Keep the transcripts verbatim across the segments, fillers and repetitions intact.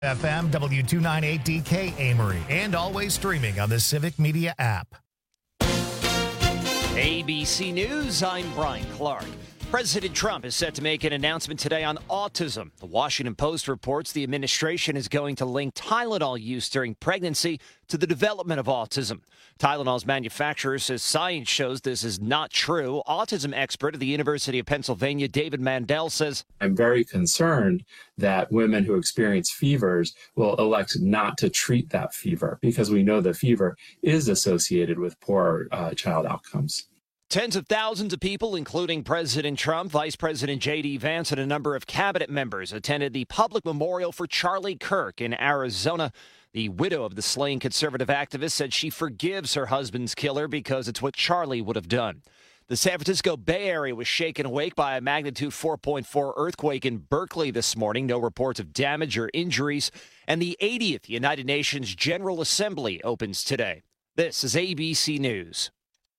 F M W two ninety-eight D K Amory, and always streaming on the Civic Media app. A B C News, I'm Brian Clark. President Trump is set to make an announcement today on autism. The Washington Post reports the administration is going to link Tylenol use during pregnancy to the development of autism. Tylenol's manufacturer says science shows this is not true. Autism expert at the University of Pennsylvania, David Mandel, says, I'm very concerned that women who experience fevers will elect not to treat that fever because we know the fever is associated with poor uh, child outcomes. Tens of thousands of people, including President Trump, Vice President J D. Vance, and a number of cabinet members attended the public memorial for Charlie Kirk in Arizona. The widow of the slain conservative activist said she forgives her husband's killer because it's what Charlie would have done. The San Francisco Bay Area was shaken awake by a magnitude four point four earthquake in Berkeley this morning. No reports of damage or injuries. And the eightieth United Nations General Assembly opens today. This is A B C News.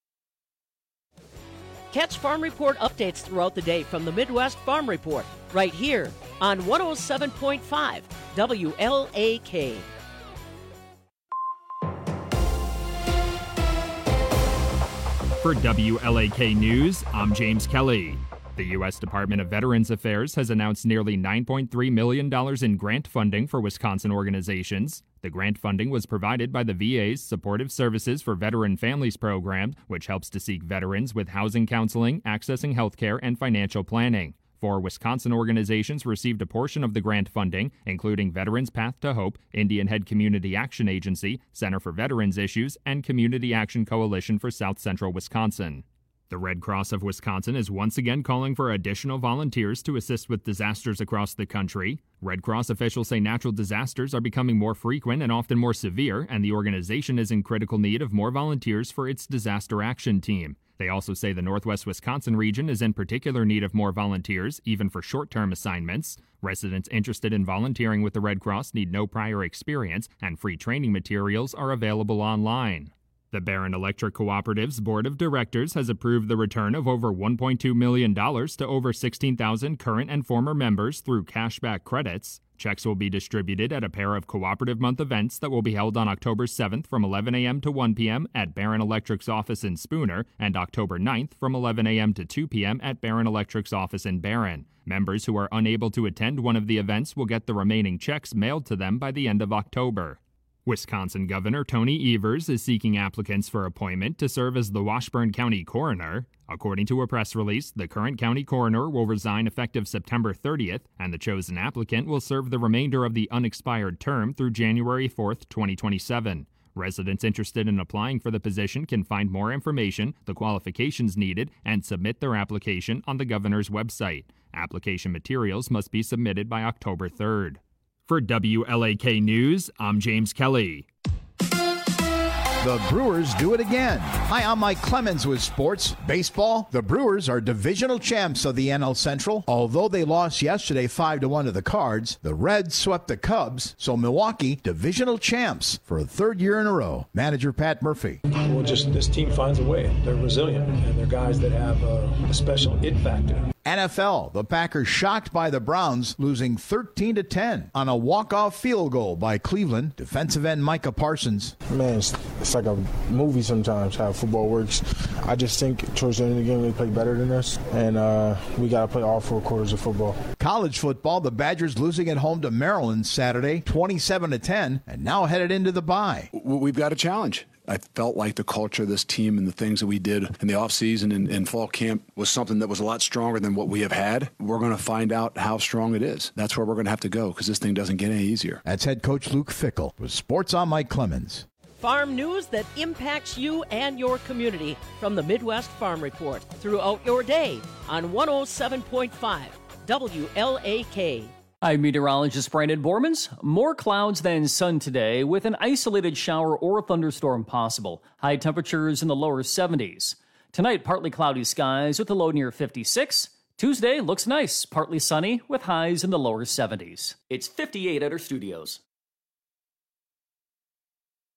Catch Farm Report updates throughout the day from the Midwest Farm Report, right here on one oh seven point five W L A K. For W L A K News, I'm James Kelly. The U S Department of Veterans Affairs has announced nearly nine point three million dollars in grant funding for Wisconsin organizations. The grant funding was provided by the V A's Supportive Services for Veteran Families program, which helps to seek veterans with housing counseling, accessing health care, and financial planning. Four Wisconsin organizations received a portion of the grant funding, including Veterans Path to Hope, Indian Head Community Action Agency, Center for Veterans Issues, and Community Action Coalition for South Central Wisconsin. The Red Cross of Wisconsin is once again calling for additional volunteers to assist with disasters across the country. Red Cross officials say natural disasters are becoming more frequent and often more severe, and the organization is in critical need of more volunteers for its disaster action team. They also say the Northwest Wisconsin region is in particular need of more volunteers, even for short-term assignments. Residents interested in volunteering with the Red Cross need no prior experience, and free training materials are available online. The Barron Electric Cooperative's Board of Directors has approved the return of over one point two million dollars to over sixteen thousand current and former members through cashback credits. Checks will be distributed at a pair of Cooperative Month events that will be held on October seventh from eleven a.m. to one p.m. at Barron Electric's office in Spooner and October ninth from eleven a.m. to two p.m. at Barron Electric's office in Barron. Members who are unable to attend one of the events will get the remaining checks mailed to them by the end of October. Wisconsin Governor Tony Evers is seeking applicants for appointment to serve as the Washburn County Coroner. According to a press release, the current county coroner will resign effective September thirtieth, and the chosen applicant will serve the remainder of the unexpired term through January fourth, twenty twenty-seven. Residents interested in applying for the position can find more information, the qualifications needed, and submit their application on the governor's website. Application materials must be submitted by October third. For W L A K News, I'm James Kelly. The Brewers do it again. Hi, I'm Mike Clemens with sports. Baseball, the Brewers are divisional champs of the N L Central. Although they lost yesterday five to one to the Cards, the Reds swept the Cubs, so Milwaukee, divisional champs for a third year in a row. Manager Pat Murphy. Well, just this team finds a way. They're resilient, and they're guys that have a, a special it factor. N F L, the Packers shocked by the Browns, losing thirteen to ten on a walk-off field goal by Cleveland. Defensive end Micah Parsons. Man, it's, it's like a movie sometimes how football works. I just think towards the end of the game they play better than us, and uh, we got to play all four quarters of football. College football, the Badgers losing at home to Maryland Saturday, twenty-seven to ten, and now headed into the bye. We've got a challenge. I felt like the culture of this team and the things that we did in the offseason and in fall camp was something that was a lot stronger than what we have had. We're going to find out how strong it is. That's where we're going to have to go because this thing doesn't get any easier. That's head coach Luke Fickell. With Sports, I'm Mike Clemens. Farm news that impacts you and your community from the Midwest Farm Report throughout your day on one oh seven point five W L A K. I'm meteorologist Brandon Bormans. More clouds than sun today with an isolated shower or thunderstorm possible. High temperatures in the lower seventies. Tonight, partly cloudy skies with a low near fifty-six. Tuesday looks nice, partly sunny with highs in the lower seventies. It's fifty-eight at our studios.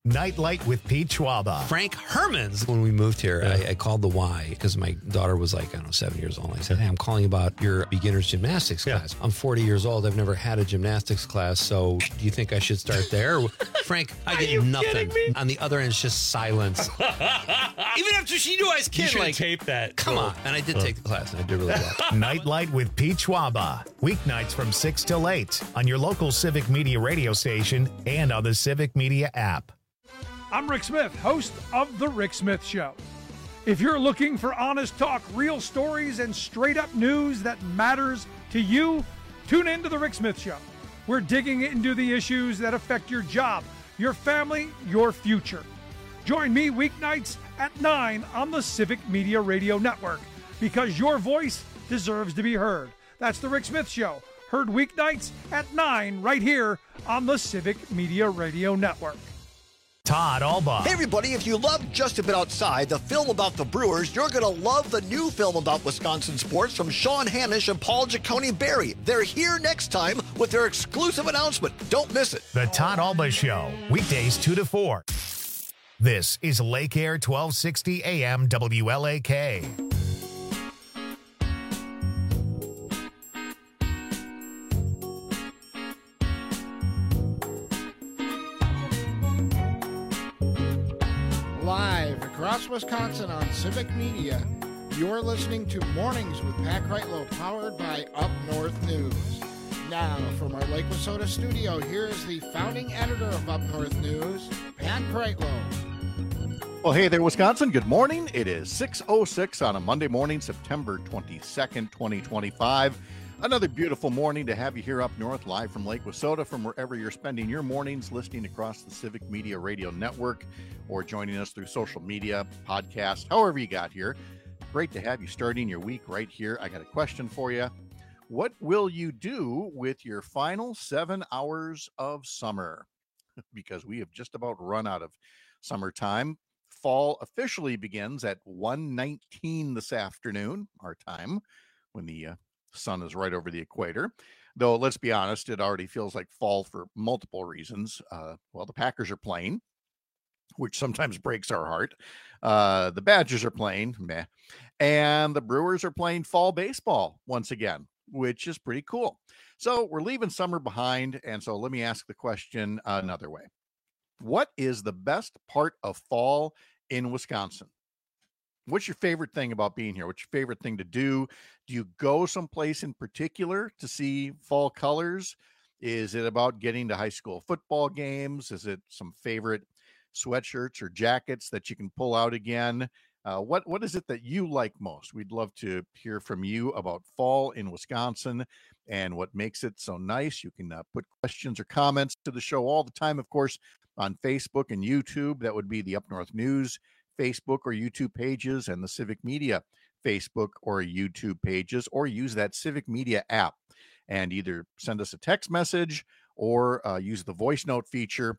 Nightlight with Pete Schwaba. Frank Hermans. When we moved here, yeah. I, I called the Y because my daughter was like, I don't know, seven years old. I said, hey, I'm calling about your beginner's gymnastics yeah. class. I'm forty years old. I've never had a gymnastics class. So do you think I should start there? Frank, I get nothing. On the other end, it's just silence. Even after she knew I was kidding. You should like, tape that. Come on. And I did take the class, and I did really well. Nightlight with Pete Schwaba. Weeknights from six till eight on your local Civic Media radio station and on the Civic Media app. I'm Rick Smith, host of The Rick Smith Show. If you're looking for honest talk, real stories, and straight-up news that matters to you, tune in to The Rick Smith Show. We're digging into the issues that affect your job, your family, your future. Join me weeknights at nine on the Civic Media Radio Network, because your voice deserves to be heard. That's The Rick Smith Show, heard weeknights at nine right here on the Civic Media Radio Network. Todd Alba. Hey, everybody, if you love Just a Bit Outside, the film about the Brewers, you're going to love the new film about Wisconsin sports from Sean Hanisch and Paul Giacone-Berry. They're here next time with their exclusive announcement. Don't miss it. The Todd Alba Show, weekdays two to four. This is Lake Air twelve sixty A M W L A K. Live across Wisconsin on Civic Media, you're listening to Mornings with Pat Kreitlow, powered by Up North News. Now, from our Lake Wissota studio, here is the founding editor of Up North News, Pat Kreitlow. Well, hey there, Wisconsin. Good morning. It is six oh six on a Monday morning, September twenty-second, twenty twenty-five. Another beautiful morning to have you here up north, live from Lake Wissota, from wherever you're spending your mornings, listening across the Civic Media Radio Network or joining us through social media, podcast, however you got here. Great to have you starting your week right here. I got a question for you. What will you do with your final seven hours of summer? Because we have just about run out of summertime. Fall officially begins at one nineteen this afternoon, our time, when the uh, sun is right over the equator. Though, let's be honest, it already feels like fall for multiple reasons. Uh, well, the Packers are playing, which sometimes breaks our heart. Uh, the Badgers are playing, meh. And the Brewers are playing fall baseball once again, which is pretty cool. So we're leaving summer behind. And so let me ask the question another way. What is the best part of fall in Wisconsin? What's your favorite thing about being here? What's your favorite thing to do? Do you go someplace in particular to see fall colors? Is it about getting to high school football games? Is it some favorite sweatshirts or jackets that you can pull out again? Uh, what what is it that you like most? We'd love to hear from you about fall in Wisconsin and what makes it so nice. You can uh, put questions or comments to the show all the time, of course, on Facebook and YouTube. That would be the Up North News Facebook or YouTube pages, and the Civic Media Facebook or YouTube pages, or use that Civic Media app and either send us a text message or uh, use the voice note feature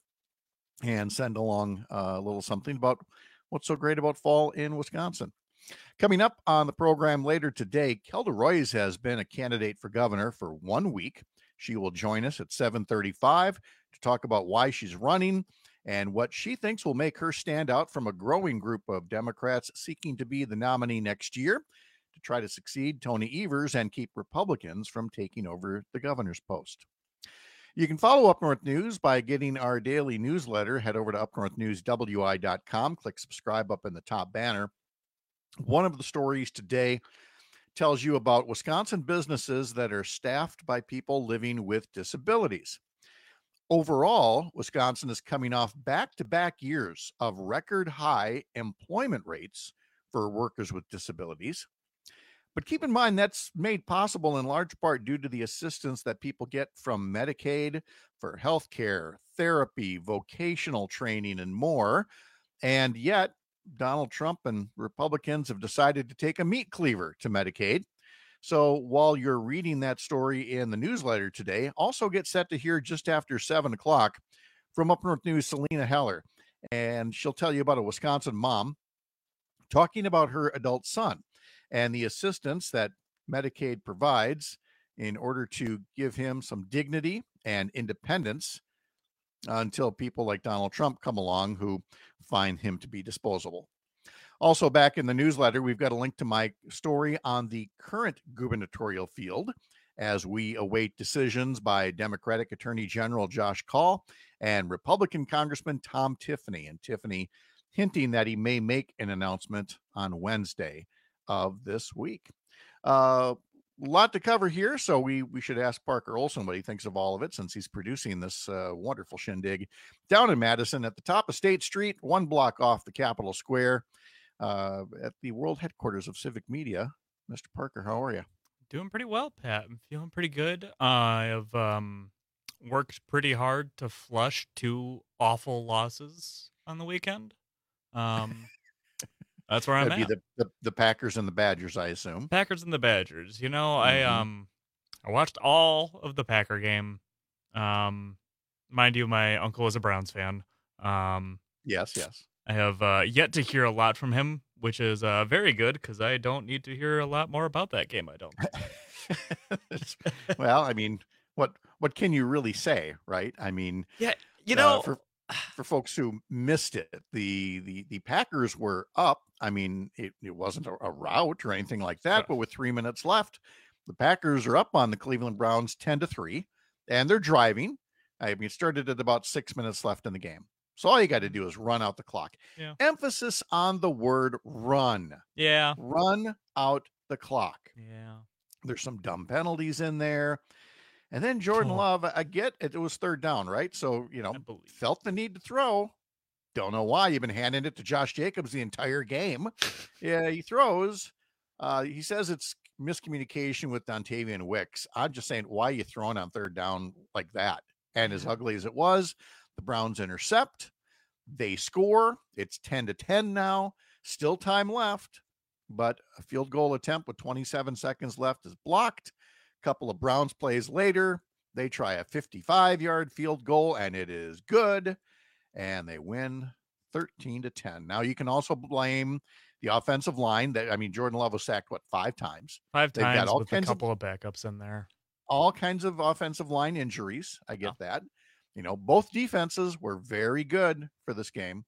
and send along a little something about what's so great about fall in Wisconsin. Coming up on the program later today, Kelda Roys has been a candidate for governor for one week. She will join us at seven thirty-five to talk about why she's running and what she thinks will make her stand out from a growing group of Democrats seeking to be the nominee next year to try to succeed Tony Evers and keep Republicans from taking over the governor's post. You can follow Up North News by getting our daily newsletter. Head over to up north news w i dot com. Click subscribe up in the top banner. One of the stories today tells you about Wisconsin businesses that are staffed by people living with disabilities. Overall, Wisconsin is coming off back-to-back years of record high employment rates for workers with disabilities. But keep in mind that's made possible in large part due to the assistance that people get from Medicaid for healthcare, therapy, vocational training, and more. And yet, Donald Trump and Republicans have decided to take a meat cleaver to Medicaid. So while you're reading that story in the newsletter today, also get set to hear just after seven o'clock from Up North News, Selena Heller. And she'll tell you about a Wisconsin mom talking about her adult son and the assistance that Medicaid provides in order to give him some dignity and independence uh, until people like Donald Trump come along who find him to be disposable. Also, back in the newsletter, we've got a link to my story on the current gubernatorial field as we await decisions by Democratic Attorney General Josh Kaul and Republican Congressman Tom Tiffany. And Tiffany hinting that he may make an announcement on Wednesday of this week. Uh, a lot to cover here, so we we should ask Parker Olson what he thinks of all of it, since he's producing this uh, wonderful shindig down in Madison at the top of State Street, one block off the Capitol Square, uh, at the world headquarters of Civic Media. Mister Parker, how are you? Doing pretty well, Pat. I'm feeling pretty good. Uh, I've um, worked pretty hard to flush two awful losses on the weekend. Um, that's where I'm That'd at. be the, the, the Packers and the Badgers, I assume. Packers and the Badgers. You know, Mm-hmm. I um, I watched all of the Packer game. Um, mind you, my uncle is a Browns fan. Um, yes, yes. I have uh, yet to hear a lot from him, which is uh, very good because I don't need to hear a lot more about that game. I don't. Well, I mean, what what can you really say, right? I mean, yeah, you know, uh, for for folks who missed it, the the the Packers were up. I mean, it, it wasn't a, a rout or anything like that, but with three minutes left, the Packers are up on the Cleveland Browns ten to three, and they're driving. I mean, it started at about six minutes left in the game. So all you got to do is run out the clock. Yeah. Emphasis on the word run. Yeah. Run out the clock. Yeah. There's some dumb penalties in there. And then Jordan Oh. Love, I get it, it was third down, right? So, you know, felt the need to throw. Don't know why. You've been handing it to Josh Jacobs the entire game. Yeah, he throws. Uh, he says it's miscommunication with Dontavian Wicks. I'm just saying, why are you throwing on third down like that? And as ugly as it was, the Browns intercept. They score. It's ten to ten now. Still time left, but a field goal attempt with twenty-seven seconds left is blocked. A couple of Browns plays later, they try a fifty-five-yard field goal, and it is good. And they win thirteen to ten. Now, you can also blame the offensive line. That I mean, Jordan Love was sacked, what, five times? Five They've got times all with a kinds couple of, of backups in there. all kinds of offensive line injuries. I get that. You know, both defenses were very good for this game.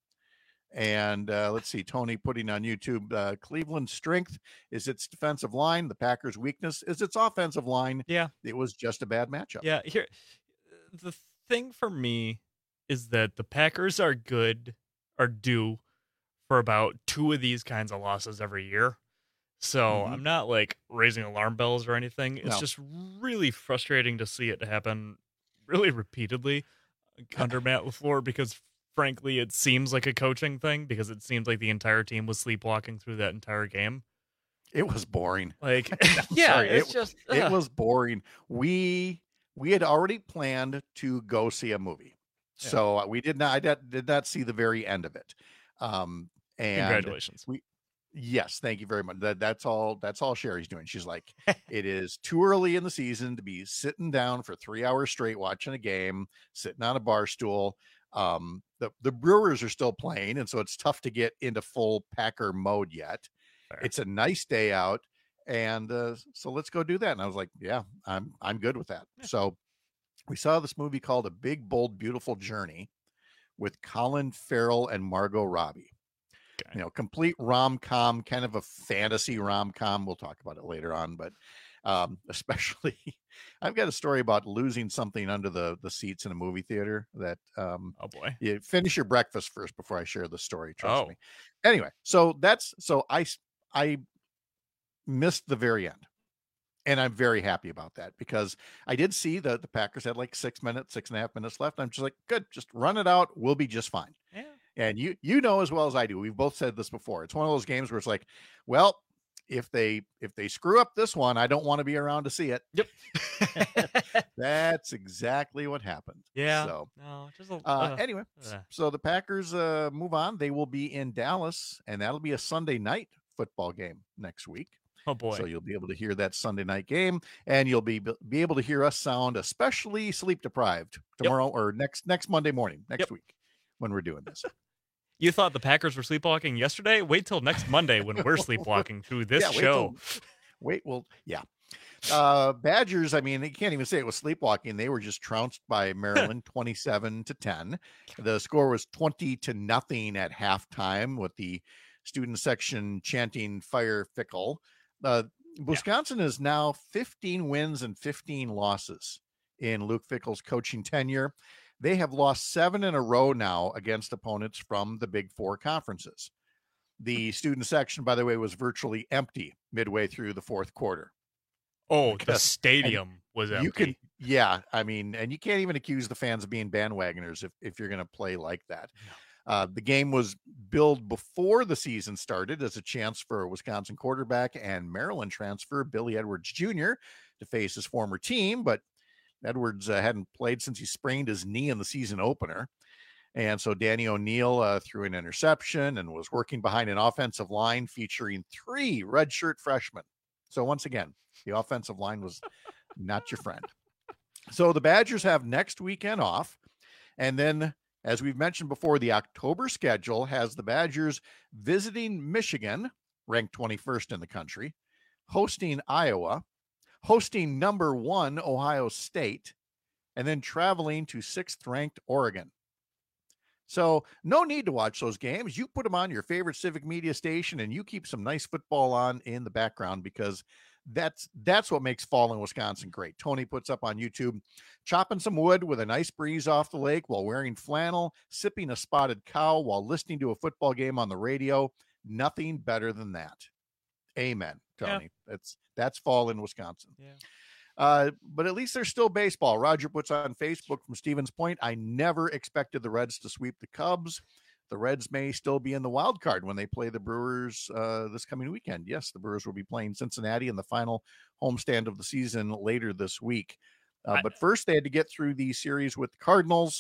And uh, let's see, Tony putting on YouTube, uh, Cleveland's strength is its defensive line. The Packers' weakness is its offensive line. Yeah. It was just a bad matchup. Yeah. Here, the thing for me is that the Packers are good or due for about two of these kinds of losses every year. So Mhm. I'm not like raising alarm bells or anything. It's No. just really frustrating to see it happen really repeatedly under Matt LaFleur, because frankly, it seems like a coaching thing, because it seems like the entire team was sleepwalking through that entire game. It was boring. Like, I'm yeah, sorry. it's it, just, it ugh. was boring. We we had already planned to go see a movie, Yeah. so uh, we did not. I did, did not see the very end of it. Um, and Congratulations. We yes, thank you very much. That that's all. That's all Sherry's doing. She's like, it is too early in the season to be sitting down for three hours straight watching a game, sitting on a bar stool. Um, the the Brewers are still playing, and so it's tough to get into full Packer mode yet. Fair. It's a nice day out, and uh, so let's go do that. And I was like, yeah, I'm I'm good with that. Yeah. So we saw this movie called A Big, Bold, Beautiful Journey with Colin Farrell and Margot Robbie. Okay. You know, complete rom-com, kind of a fantasy rom-com. We'll talk about it later on, but um, especially I've got a story about losing something under the, the seats in a movie theater that um, Oh boy. you finish your breakfast first before I share the story. Trust Oh. me. Anyway, so that's so I I missed the very end, and I'm very happy about that because I did see that the Packers had like six minutes, six and a half minutes left. I'm just like, good, just run it out. We'll be just fine. Yeah. And you you know as well as I do, we've both said this before. It's one of those games where it's like, well, if they if they screw up this one, I don't want to be around to see it. Yep. That's exactly what happened. Yeah. So No, just a, uh, uh, anyway, uh. so the Packers uh, move on. They will be in Dallas, and that'll be a Sunday night football game next week. Oh boy. So you'll be able to hear that Sunday night game, and you'll be be able to hear us sound especially sleep deprived tomorrow or next next Monday morning next Yep. week when we're doing this. You thought the Packers were sleepwalking yesterday? Wait till next Monday when we're sleepwalking through this Yeah, wait show. till- Wait, well, yeah. Uh, Badgers, I mean, you can't even say it was sleepwalking. They were just trounced by Maryland twenty-seven to ten. The score was twenty to nothing at halftime with the student section chanting "Fire Fickle." Uh, Wisconsin yeah. is now fifteen wins and fifteen losses in Luke Fickell's coaching tenure. They have lost seven in a row now against opponents from the Big Four conferences. The student section, by the way, was virtually empty midway through the fourth quarter. Oh, because, the stadium was empty. You can, yeah. I mean, and you can't even accuse the fans of being bandwagoners if, if you're going to play like that. No. Uh, the game was billed before the season started as a chance for a Wisconsin quarterback and Maryland transfer Billy Edwards Junior to face his former team, but Edwards uh, hadn't played since he sprained his knee in the season opener. And so Danny O'Neill uh, threw an interception and was working behind an offensive line featuring three redshirt freshmen. So once again, the offensive line was not your friend. So the Badgers have next weekend off. And then, as we've mentioned before, the October schedule has the Badgers visiting Michigan, ranked twenty-first in the country, hosting Iowa, hosting number one Ohio State, and then traveling to sixth-ranked Oregon. So no need to watch those games. You put them on your favorite civic media station and you keep some nice football on in the background, because that's that's what makes fall in Wisconsin great. Tony puts up on YouTube, chopping some wood with a nice breeze off the lake while wearing flannel, sipping a spotted cow while listening to a football game on the radio. Nothing better than that. Amen, Tony. Yeah. That's that's fall in Wisconsin. Yeah. Uh, but at least there's still baseball. Roger puts on Facebook from Stevens Point, I never expected the Reds to sweep the Cubs. The Reds may still be in the wild card when they play the Brewers uh, this coming weekend. Yes, the Brewers will be playing Cincinnati in the final homestand of the season later this week. Uh, I, but first, they had to get through the series with the Cardinals,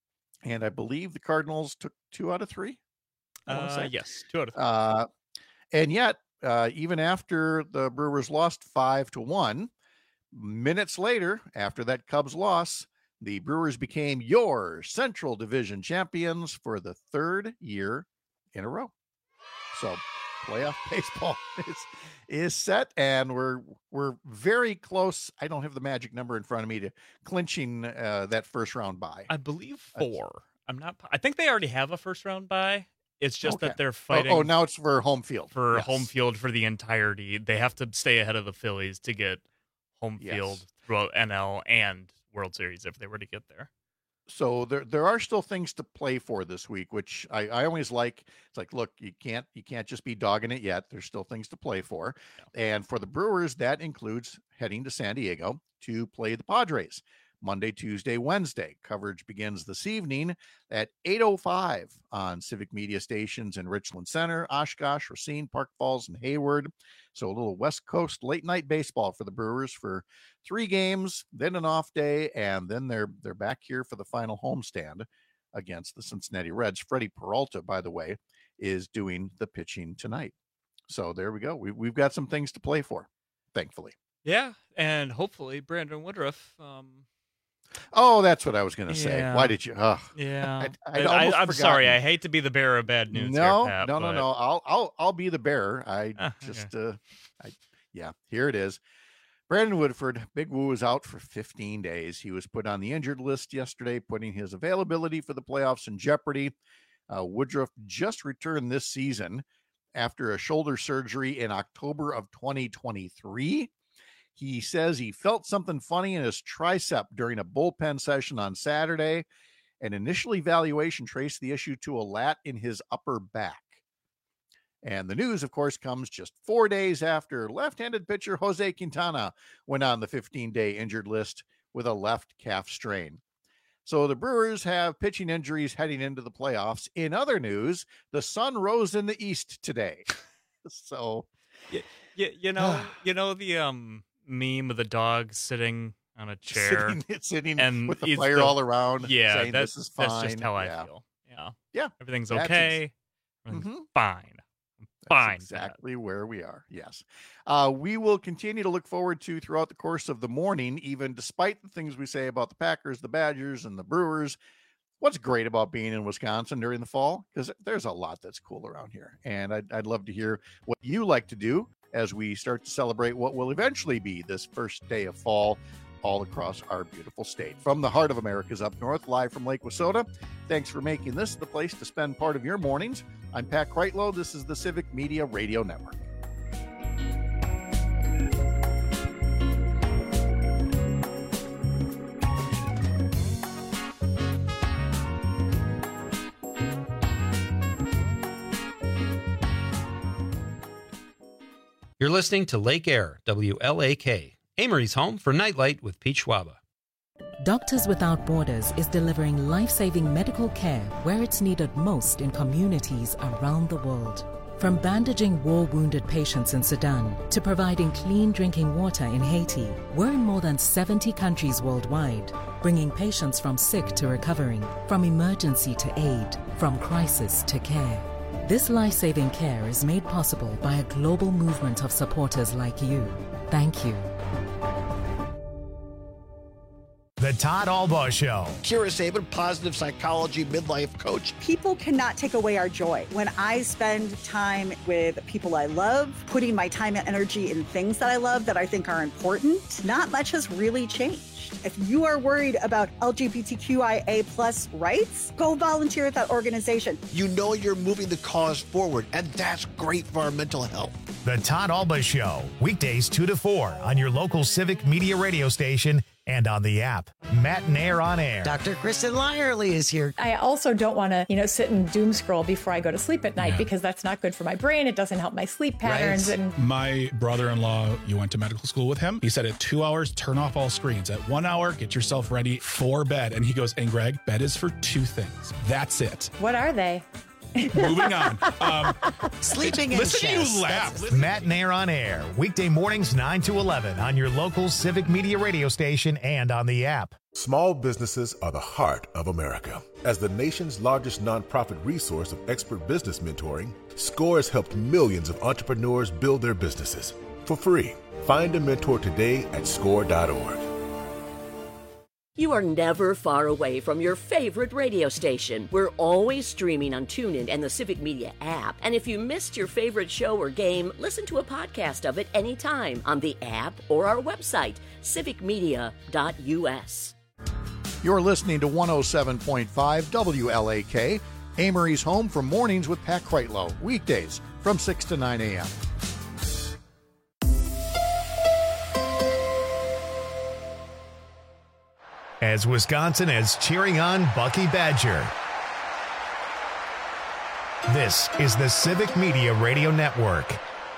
and I believe the Cardinals took two out of three. Uh, yes, two out of three. Uh, and yet, uh, even after the Brewers lost five to one, minutes later, after that Cubs loss, the Brewers became your Central Division champions for the third year in a row. So playoff baseball is, is set, and we're we're very close. I don't have the magic number in front of me to clinching uh, that first round bye. I believe four. I'm not. I think they already have a first round bye. It's just okay. that they're fighting. Oh, oh, now it's for home field. For yes. home field for the entirety. They have to stay ahead of the Phillies to get home field yes. throughout N L and World Series if they were to get there. So there there are still things to play for this week, which I, I always like. It's like, look, you can't you can't just be dogging it yet. There's still things to play for. Yeah. And for the Brewers, that includes heading to San Diego to play the Padres Monday, Tuesday, Wednesday. Coverage begins this evening at eight oh five on civic media stations in Richland Center, Oshkosh, Racine, Park Falls, and Hayward. So a little West Coast late night baseball for the Brewers for three games, then an off day, and then they're they're back here for the final homestand against the Cincinnati Reds. Freddie Peralta, by the way, is doing the pitching tonight. So there we go. We, we've got some things to play for, thankfully. Yeah, and hopefully Brandon Woodruff. Um... Oh, that's what I was going to say. Yeah. Why did you? Oh, yeah, I, I, I, I'm sorry. I hate to be the bearer of bad news. No, here, Pat, no, but... no, no. I'll, I'll, I'll be the bearer. I ah, just, okay. uh, I, yeah. Here it is. Brandon Woodford, Big Woo, is out for fifteen days. He was put on the injured list yesterday, putting his availability for the playoffs in jeopardy. Uh, Woodruff just returned this season after a shoulder surgery in October of twenty twenty-three. He says he felt something funny in his tricep during a bullpen session on Saturday. An initial evaluation traced the issue to a lat in his upper back. And the news, of course, comes just four days after left-handed pitcher Jose Quintana went on the fifteen-day injured list with a left calf strain. So the Brewers have pitching injuries heading into the playoffs. In other news, the sun rose in the east today. So, yeah, yeah, you know, you know the um. meme of the dog sitting on a chair sitting, sitting and with the fire the, all around. Yeah, saying, that's, this is fine. that's just how yeah. I feel. Yeah. Yeah. Everything's that's okay. Ex- Everything's mm-hmm. fine. That's fine. Exactly Pat. Where we are. Yes. Uh, we will continue to look forward to throughout the course of the morning, even despite the things we say about the Packers, the Badgers, and the Brewers. What's great about being in Wisconsin during the fall? Because there's a lot that's cool around here. And I'd, I'd love to hear what you like to do as we start to celebrate what will eventually be this first day of fall all across our beautiful state. From the heart of America's up north, live from Lake Wissota. Thanks for making this the place to spend part of your mornings. I'm Pat Kreitlow. This is the Civic Media Radio Network. You're listening to Lake Air, W L A K, Amory's home for Nightlight with Pete Schwaba. Doctors Without Borders is delivering life-saving medical care where it's needed most in communities around the world. From bandaging war-wounded patients in Sudan to providing clean drinking water in Haiti, we're in more than seventy countries worldwide, bringing patients from sick to recovering, from emergency to aid, from crisis to care. This life-saving care is made possible by a global movement of supporters like you. Thank you. The Todd Albaugh Show. Kira Sabin, positive psychology midlife coach. People cannot take away our joy. When I spend time with people I love, putting my time and energy in things that I love that I think are important, not much has really changed. If you are worried about L G B T Q I A plus rights, go volunteer at that organization. You know you're moving the cause forward, and that's great for our mental health. The Todd Albaugh Show, weekdays two to four on your local Civic Media radio station and on the app. Matt and Air on Air. Doctor Kristen Lyerly is here. I also don't want to, you know, sit and doom scroll before I go to sleep at night Yeah. because that's not good for my brain. It doesn't help my sleep patterns. Right. And my brother-in-law, you went to medical school with him. He said at two hours, turn off all screens. At one hour, get yourself ready for bed. And he goes, and Greg, bed is for two things. That's it. what are they? Moving on. Um, Sleeping in listen to chess. you laugh. Matt and Air on Air, weekday mornings nine to eleven on your local Civic Media radio station and on the app. Small businesses are the heart of America. As the nation's largest nonprofit resource of expert business mentoring, SCORE has helped millions of entrepreneurs build their businesses for free. Find a mentor today at score dot org. You are never far away from your favorite radio station. We're always streaming on TuneIn and the Civic Media app. And if you missed your favorite show or game, listen to a podcast of it anytime on the app or our website, civic media dot u s. You're listening to one oh seven point five W L A K, Amory's home for mornings with Pat Kreitlow, weekdays from six to nine a.m. As Wisconsin is cheering on Bucky Badger. This is the Civic Media Radio Network.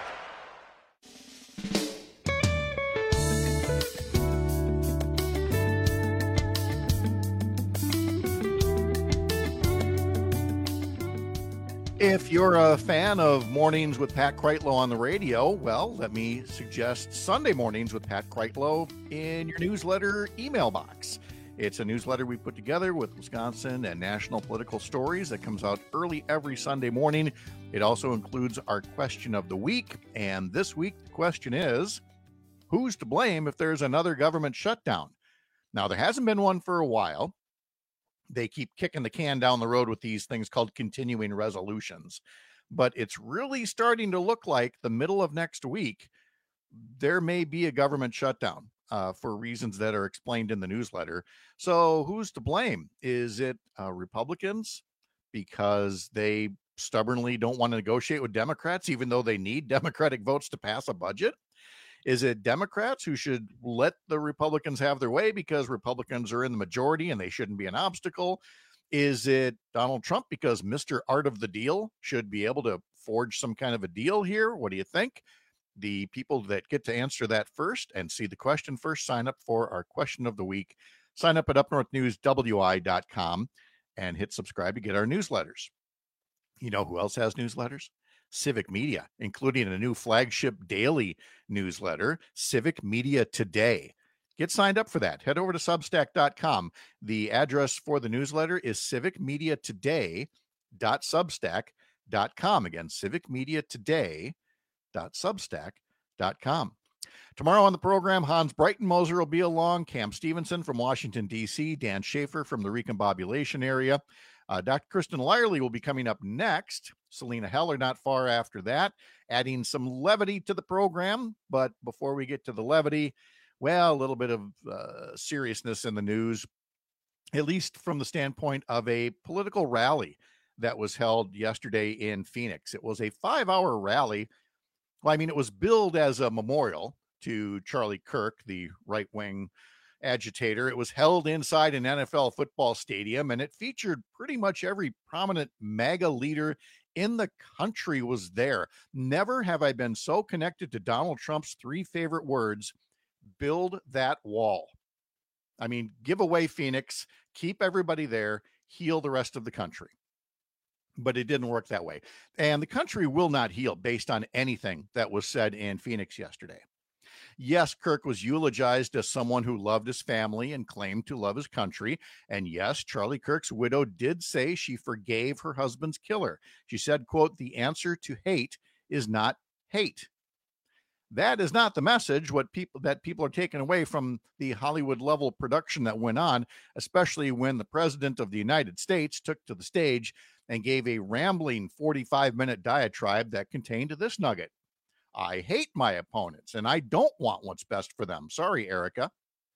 If you're a fan of Mornings with Pat Kreitlow on the radio, well, let me suggest Sunday Mornings with Pat Kreitlow in your newsletter email box. It's a newsletter we put together with Wisconsin and national political stories that comes out early every Sunday morning. It also includes our question of the week. And this week, the question is, who's to blame if there's another government shutdown? Now, there hasn't been one for a while. They keep kicking the can down the road with these things called continuing resolutions. But it's really starting to look like the middle of next week, there may be a government shutdown uh, for reasons that are explained in the newsletter. So who's to blame? Is it uh, Republicans because they stubbornly don't want to negotiate with Democrats, even though they need Democratic votes to pass a budget? Is it Democrats who should let the Republicans have their way because Republicans are in the majority and they shouldn't be an obstacle? Is it Donald Trump because Mister Art of the Deal should be able to forge some kind of a deal here? What do you think? The people that get to answer that first and see the question first, sign up for our question of the week. Sign up at up north news w i dot com and hit subscribe to get our newsletters. You know who else has newsletters? Civic Media, including a new flagship daily newsletter, Civic Media Today. Get signed up for that. Head over to substack dot com. The address for the newsletter is civic media today dot substack dot com. Again, civic media today dot substack dot com. Tomorrow on the program, Hans Breitenmoser will be along, Cam Stevenson from Washington, D C, Dan Schaefer from the recombobulation area. Uh, Doctor Kristen Lyerly will be coming up next. Selena Heller not far after that, adding some levity to the program. But before we get to the levity, well, a little bit of uh, seriousness in the news, at least from the standpoint of a political rally that was held yesterday in Phoenix. It was a five-hour rally. Well, I mean, it was billed as a memorial to Charlie Kirk, the right-wing agitator. It was held inside an N F L football stadium, and it featured pretty much every prominent MAGA leader in the country was there. Never have I been so connected to Donald Trump's three favorite words: build that wall. I mean, give away Phoenix, keep everybody there, heal the rest of the country. But it didn't work that way. And the country will not heal based on anything that was said in Phoenix yesterday. Yes, Kirk was eulogized as someone who loved his family and claimed to love his country. And yes, Charlie Kirk's widow did say she forgave her husband's killer. She said, quote, "The answer to hate is not hate." That is not the message what people that people are taking away from the Hollywood level production that went on, especially when the president of the United States took to the stage and gave a rambling forty-five minute diatribe that contained this nugget: I hate my opponents and I don't want what's best for them. Sorry, Erica.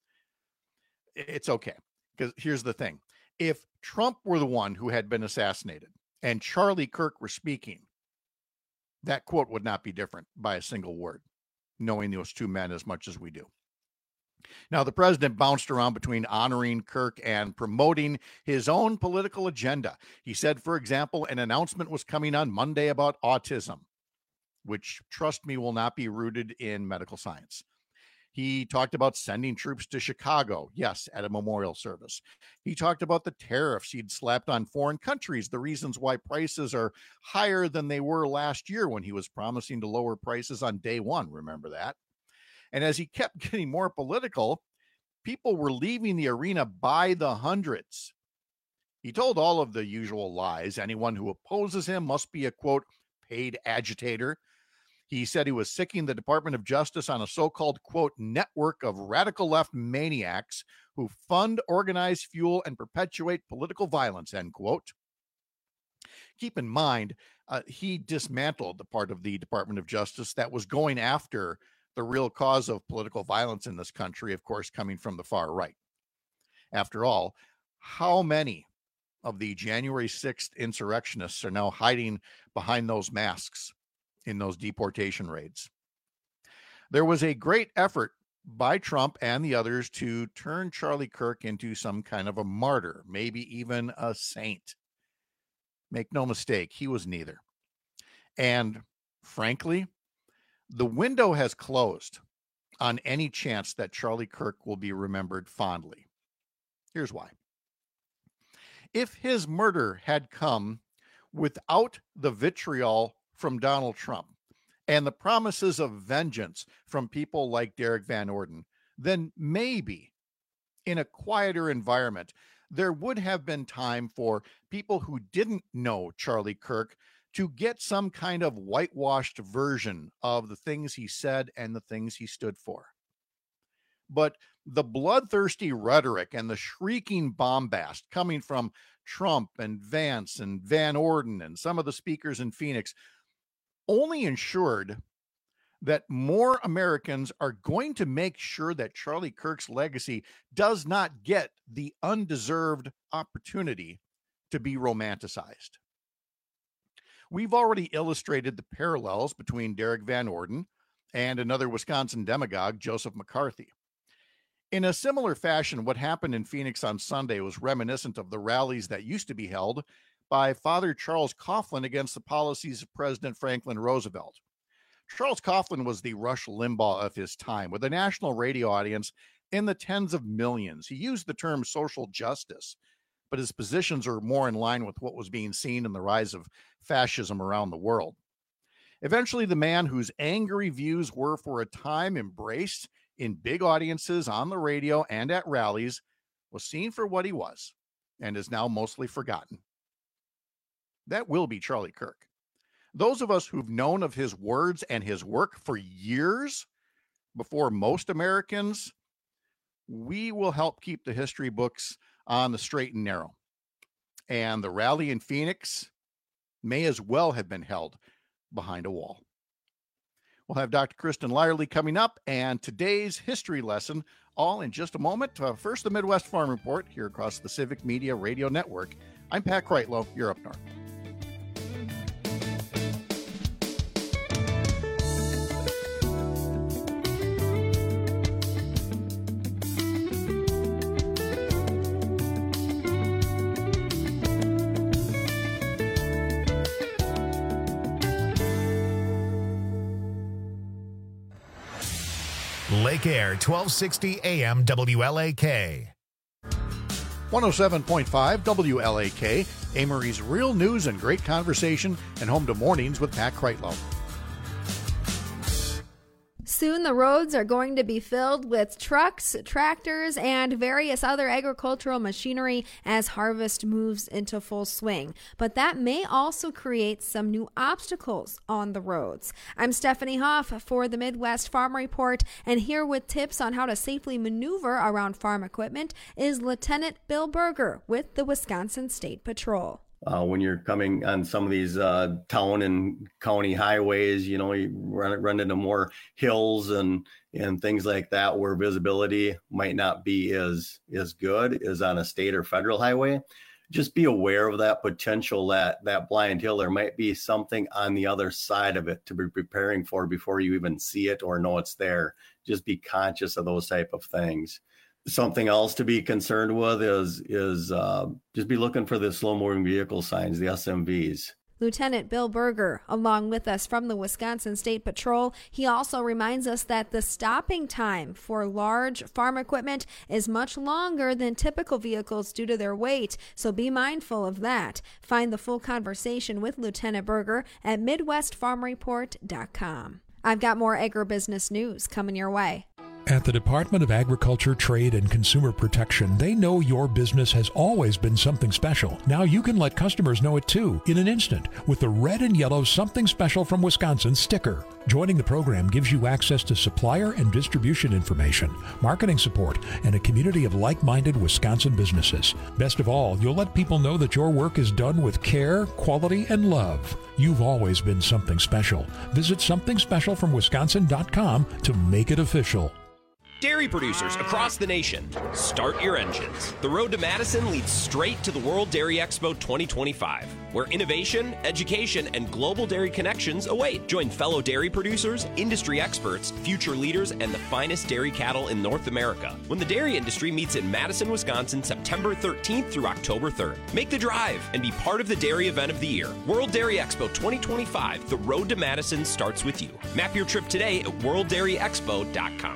It's okay. Because here's the thing. If Trump were the one who had been assassinated and Charlie Kirk were speaking, that quote would not be different by a single word, knowing those two men as much as we do. Now, the president bounced around between honoring Kirk and promoting his own political agenda. He said, for example, an announcement was coming on Monday about autism, which, trust me, will not be rooted in medical science. He talked about sending troops to Chicago, yes, at a memorial service. He talked about the tariffs he'd slapped on foreign countries, the reasons why prices are higher than they were last year when he was promising to lower prices on day one. Remember that? And as he kept getting more political, people were leaving the arena by the hundreds. He told all of the usual lies. Anyone who opposes him must be a, quote, paid agitator. He said he was sicking the Department of Justice on a so-called, quote, network of radical left maniacs who fund, organize, fuel, and perpetuate political violence, end quote. Keep in mind, uh, he dismantled the part of the Department of Justice that was going after the real cause of political violence in this country, of course, coming from the far right. After all, how many of the January sixth insurrectionists are now hiding behind those masks in those deportation raids? There was a great effort by Trump and the others to turn Charlie Kirk into some kind of a martyr, maybe even a saint. Make no mistake, he was neither. And frankly, the window has closed on any chance that Charlie Kirk will be remembered fondly. Here's why. If his murder had come without the vitriol from Donald Trump and the promises of vengeance from people like Derek Van Orden, then maybe in a quieter environment, there would have been time for people who didn't know Charlie Kirk to get some kind of whitewashed version of the things he said and the things he stood for. But the bloodthirsty rhetoric and the shrieking bombast coming from Trump and Vance and Van Orden and some of the speakers in Phoenix only ensured that more Americans are going to make sure that Charlie Kirk's legacy does not get the undeserved opportunity to be romanticized. We've already illustrated the parallels between Derek Van Orden and another Wisconsin demagogue, Joseph McCarthy. In a similar fashion, what happened in Phoenix on Sunday was reminiscent of the rallies that used to be held by Father Charles Coughlin against the policies of President Franklin Roosevelt. Charles Coughlin was the Rush Limbaugh of his time, with a national radio audience in the tens of millions. He used the term social justice, but his positions are more in line with what was being seen in the rise of fascism around the world. Eventually, the man whose angry views were for a time embraced in big audiences on the radio and at rallies was seen for what he was and is now mostly forgotten. That will be Charlie Kirk. Those of us who've known of his words and his work for years before most Americans, we will help keep the history books on the straight and narrow. And the rally in Phoenix may as well have been held behind a wall. We'll have Doctor Kristen Lyerly coming up and today's history lesson, all in just a moment. Uh, first, the Midwest Farm Report here across the Civic Media Radio Network. I'm Pat Kreitlow. You're up north. Lake Air, twelve sixty A M W L A K. one oh seven point five W L A K, Amory's real news and great conversation, and home to Mornings with Pat Kreitlow. Soon the roads are going to be filled with trucks, tractors, and various other agricultural machinery as harvest moves into full swing. But that may also create some new obstacles on the roads. I'm Stephanie Hoff for the Midwest Farm Report, and here with tips on how to safely maneuver around farm equipment is Lieutenant Bill Berger with the Wisconsin State Patrol. Uh, when you're coming on some of these uh, town and county highways, you know, you run, run into more hills and and things like that where visibility might not be as, as good as on a state or federal highway. Just be aware of that potential, that, that blind hill. There might be something on the other side of it to be preparing for before you even see it or know it's there. Just be conscious of those type of things. Something else to be concerned with is is uh, just be looking for the slow moving vehicle signs, the S M Vs. Lieutenant Bill Berger, along with us from the Wisconsin State Patrol. He also reminds us that the stopping time for large farm equipment is much longer than typical vehicles due to their weight, so be mindful of that. Find the full conversation with Lieutenant Berger at midwest farm report dot com. I've got more agribusiness news coming your way. At the Department of Agriculture, Trade, and Consumer Protection, they know your business has always been something special. Now you can let customers know it too, in an instant, with the red and yellow Something Special from Wisconsin sticker. Joining the program gives you access to supplier and distribution information, marketing support, and a community of like-minded Wisconsin businesses. Best of all, you'll let people know that your work is done with care, quality, and love. You've always been something special. Visit something special from wisconsin dot com to make it official. Dairy producers across the nation, start your engines. The road to Madison leads straight to the World Dairy Expo twenty twenty-five, where innovation, education, and global dairy connections await. Join fellow dairy producers, industry experts, future leaders, and the finest dairy cattle in North America when the dairy industry meets in Madison, Wisconsin, September thirteenth through October third. Make the drive and be part of the dairy event of the year. World Dairy Expo twenty twenty-five, the road to Madison starts with you. Map your trip today at world dairy expo dot com.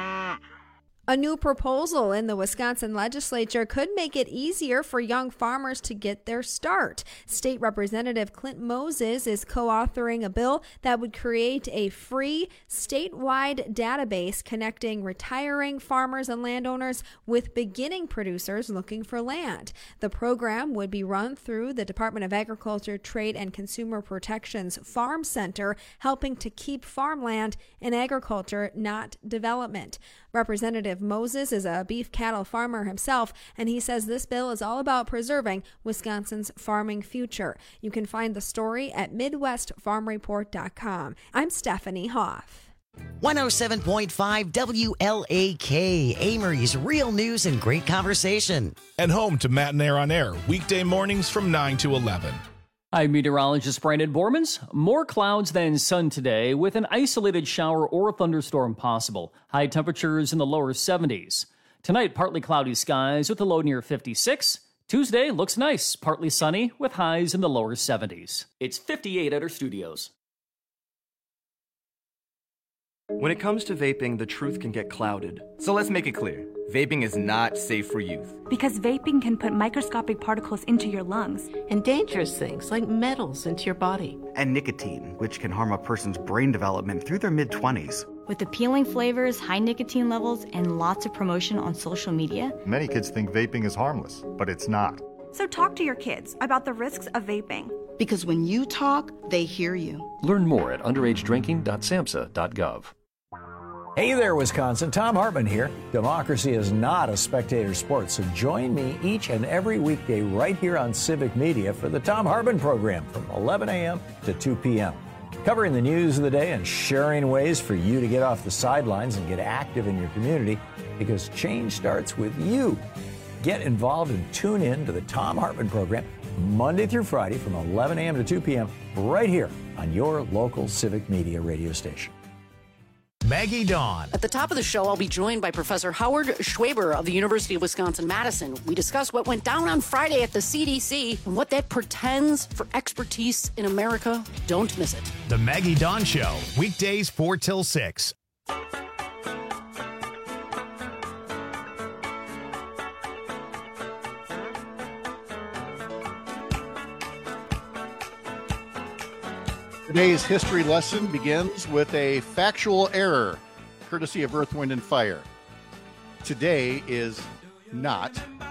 A new proposal in the Wisconsin legislature could make it easier for young farmers to get their start. State Representative Clint Moses is co-authoring a bill that would create a free statewide database connecting retiring farmers and landowners with beginning producers looking for land. The program would be run through the Department of Agriculture, Trade, and Consumer Protection's Farm Center, helping to keep farmland in agriculture, not development. Representative Moses is a beef cattle farmer himself, and he says this bill is all about preserving Wisconsin's farming future. You can find the story at midwest farm report dot com. I'm Stephanie Hoff. one oh seven point five W L A K, Amory's real news and great conversation. And home to Matt and Air on Air, weekday mornings from nine to eleven. I'm meteorologist Brandon Bormans. More clouds than sun today with an isolated shower or thunderstorm possible. High temperatures in the lower seventies. Tonight, partly cloudy skies with a low near fifty-six. Tuesday looks nice, partly sunny with highs in the lower seventies. It's fifty-eight at our studios. When it comes to vaping, the truth can get clouded. So let's make it clear. Vaping is not safe for youth. Because vaping can put microscopic particles into your lungs. And dangerous things like metals into your body. And nicotine, which can harm a person's brain development through their mid-twenties. With appealing flavors, high nicotine levels, and lots of promotion on social media, many kids think vaping is harmless, but it's not. So talk to your kids about the risks of vaping. Because when you talk, they hear you. Learn more at underage drinking dot samhsa dot gov. Hey there, Wisconsin. Tom Hartman here. Democracy is not a spectator sport, so join me each and every weekday right here on Civic Media for the Tom Hartman program from eleven a.m. to two p.m. Covering the news of the day and sharing ways for you to get off the sidelines and get active in your community, because change starts with you. Get involved and tune in to the Tom Hartman program Monday through Friday from eleven a.m. to two p.m. right here on your local Civic Media radio station. Maggie Dawn. At the top of the show, I'll be joined by Professor Howard Schwaber of the University of Wisconsin-Madison. We discuss what went down on Friday at the C D C and what that portends for expertise in America. Don't miss it. The Maggie Dawn Show, weekdays four till six. Today's history lesson begins with a factual error, courtesy of Earth, Wind, and Fire. Today is not.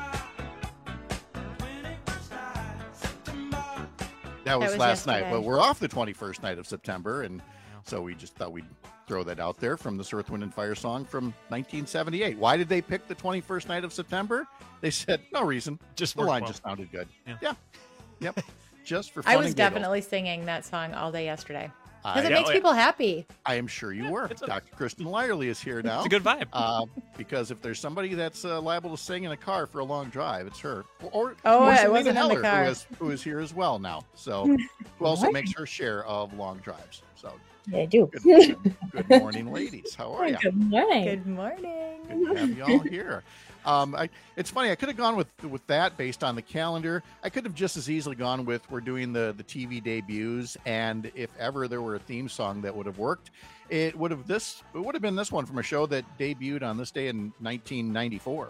That was, was last yesterday. night. But we're off the twenty-first night of September, and so we just thought we'd throw that out there from this Earth, Wind, and Fire song from nineteen seventy-eight. Why did they pick the twenty-first night of September? They said, no reason. Just the worked line well. just sounded good. Yeah. Yeah. Yep. Just for fun I was and giggles. definitely singing that song all day yesterday I- because it Yeah, makes oh, yeah. people happy. I am sure you were. Doctor Kristen Lyerly is here now. It's a good vibe. Uh, because if there's somebody that's uh, liable to sing in a car for a long drive, it's her. Or, Oh, or I Selena wasn't in the Heller, car. Who is, who is here as well now. So, who also What? makes her share of long drives. So, Yeah, I do. Good morning, good morning ladies. How are you? Good morning. Good morning. Good to have you all here. Um, I, it's funny. I could have gone with with that based on the calendar. I could have just as easily gone with we're doing the the T V debuts, and if ever there were a theme song that would have worked, it would have this. It would have been this one from a show that debuted on this day in nineteen ninety-four.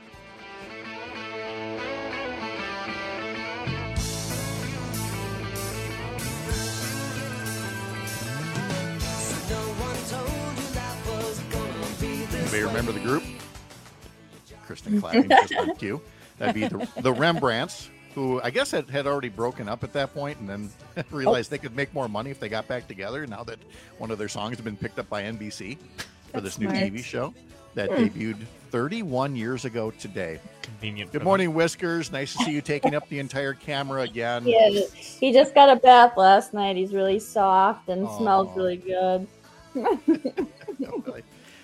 Anybody remember the group? Kristen clapping just on cue. That'd be the, the Rembrandts, who I guess had, had already broken up at that point and then realized they could make more money if they got back together now that one of their songs had been picked up by N B C for this new smart. T V show that Hmm. debuted thirty-one years ago today. Convenient. Good morning, Whiskers. Nice to see you taking up the entire camera again. Yeah, he just got a bath last night. He's really soft and Aw. smells really good. Really.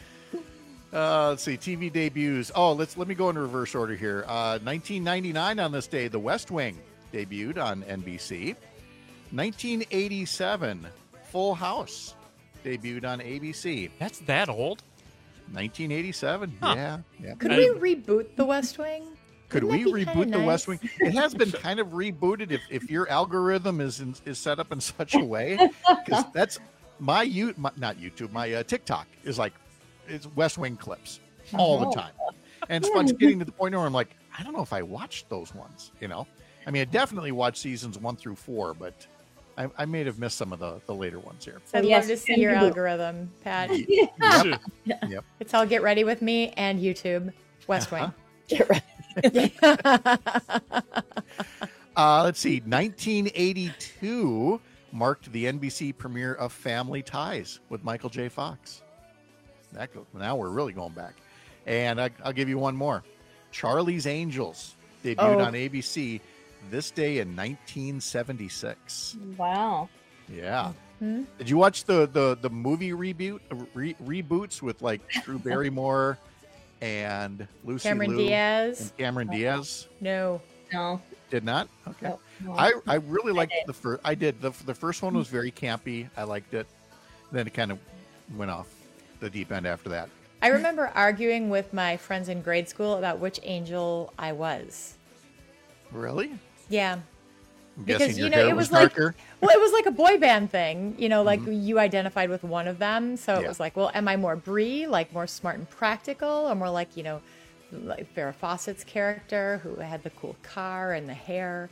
Uh, let's see, T V debuts. Oh, let's let me go in reverse order here. Uh, nineteen ninety-nine on this day, The West Wing debuted on N B C. nineteen eighty-seven, Full House debuted on A B C. That's that old? nineteen eighty-seven. Huh. Yeah, yeah. Could we reboot The West Wing? Could Wouldn't we that be reboot kinda The West Wing? nice? It has been kind of rebooted if, if your algorithm is in, is set up in such a way, because that's my you my, not YouTube, my uh, TikTok is like it's West Wing clips all the Oh. time, and it's fun getting to the point where I'm like, I don't know if I watched those ones. You know, I mean, I definitely watched seasons one through four, but I, I may have missed some of the, the later ones here. I'd Yes, love to see and your you. algorithm, Pat. Yep. Yep. It's all Get Ready With Me and YouTube. West Uh-huh. Wing. Get ready. Uh, let's see, nineteen eighty-two marked the N B C premiere of Family Ties with Michael J. Fox. That go, now we're really going back. And I, I'll give you one more. Charlie's Angels debuted Oh. on A B C this day in nineteen seventy-six. Wow. Yeah. Hmm? Did you watch the the the movie reboot uh, re, reboots with like Drew Barrymore and Lucy Cameron Liu Diaz? and Cameron Diaz? No. No. Did not? Okay. No, no. I, I really liked the first. I did the the first one was very campy. I liked it. Then it kind of went off the deep end after that. I remember arguing with my friends in grade school about which angel I was. Really? Yeah. I'm Because, guessing you your know, hair it was was like, darker. well, it was like a boy band thing, you know, like you identified with one of them. So it Yeah. was like, well, am I more Brie, like more smart and practical, or more like, you know, like Farrah Fawcett's character who had the cool car and the hair?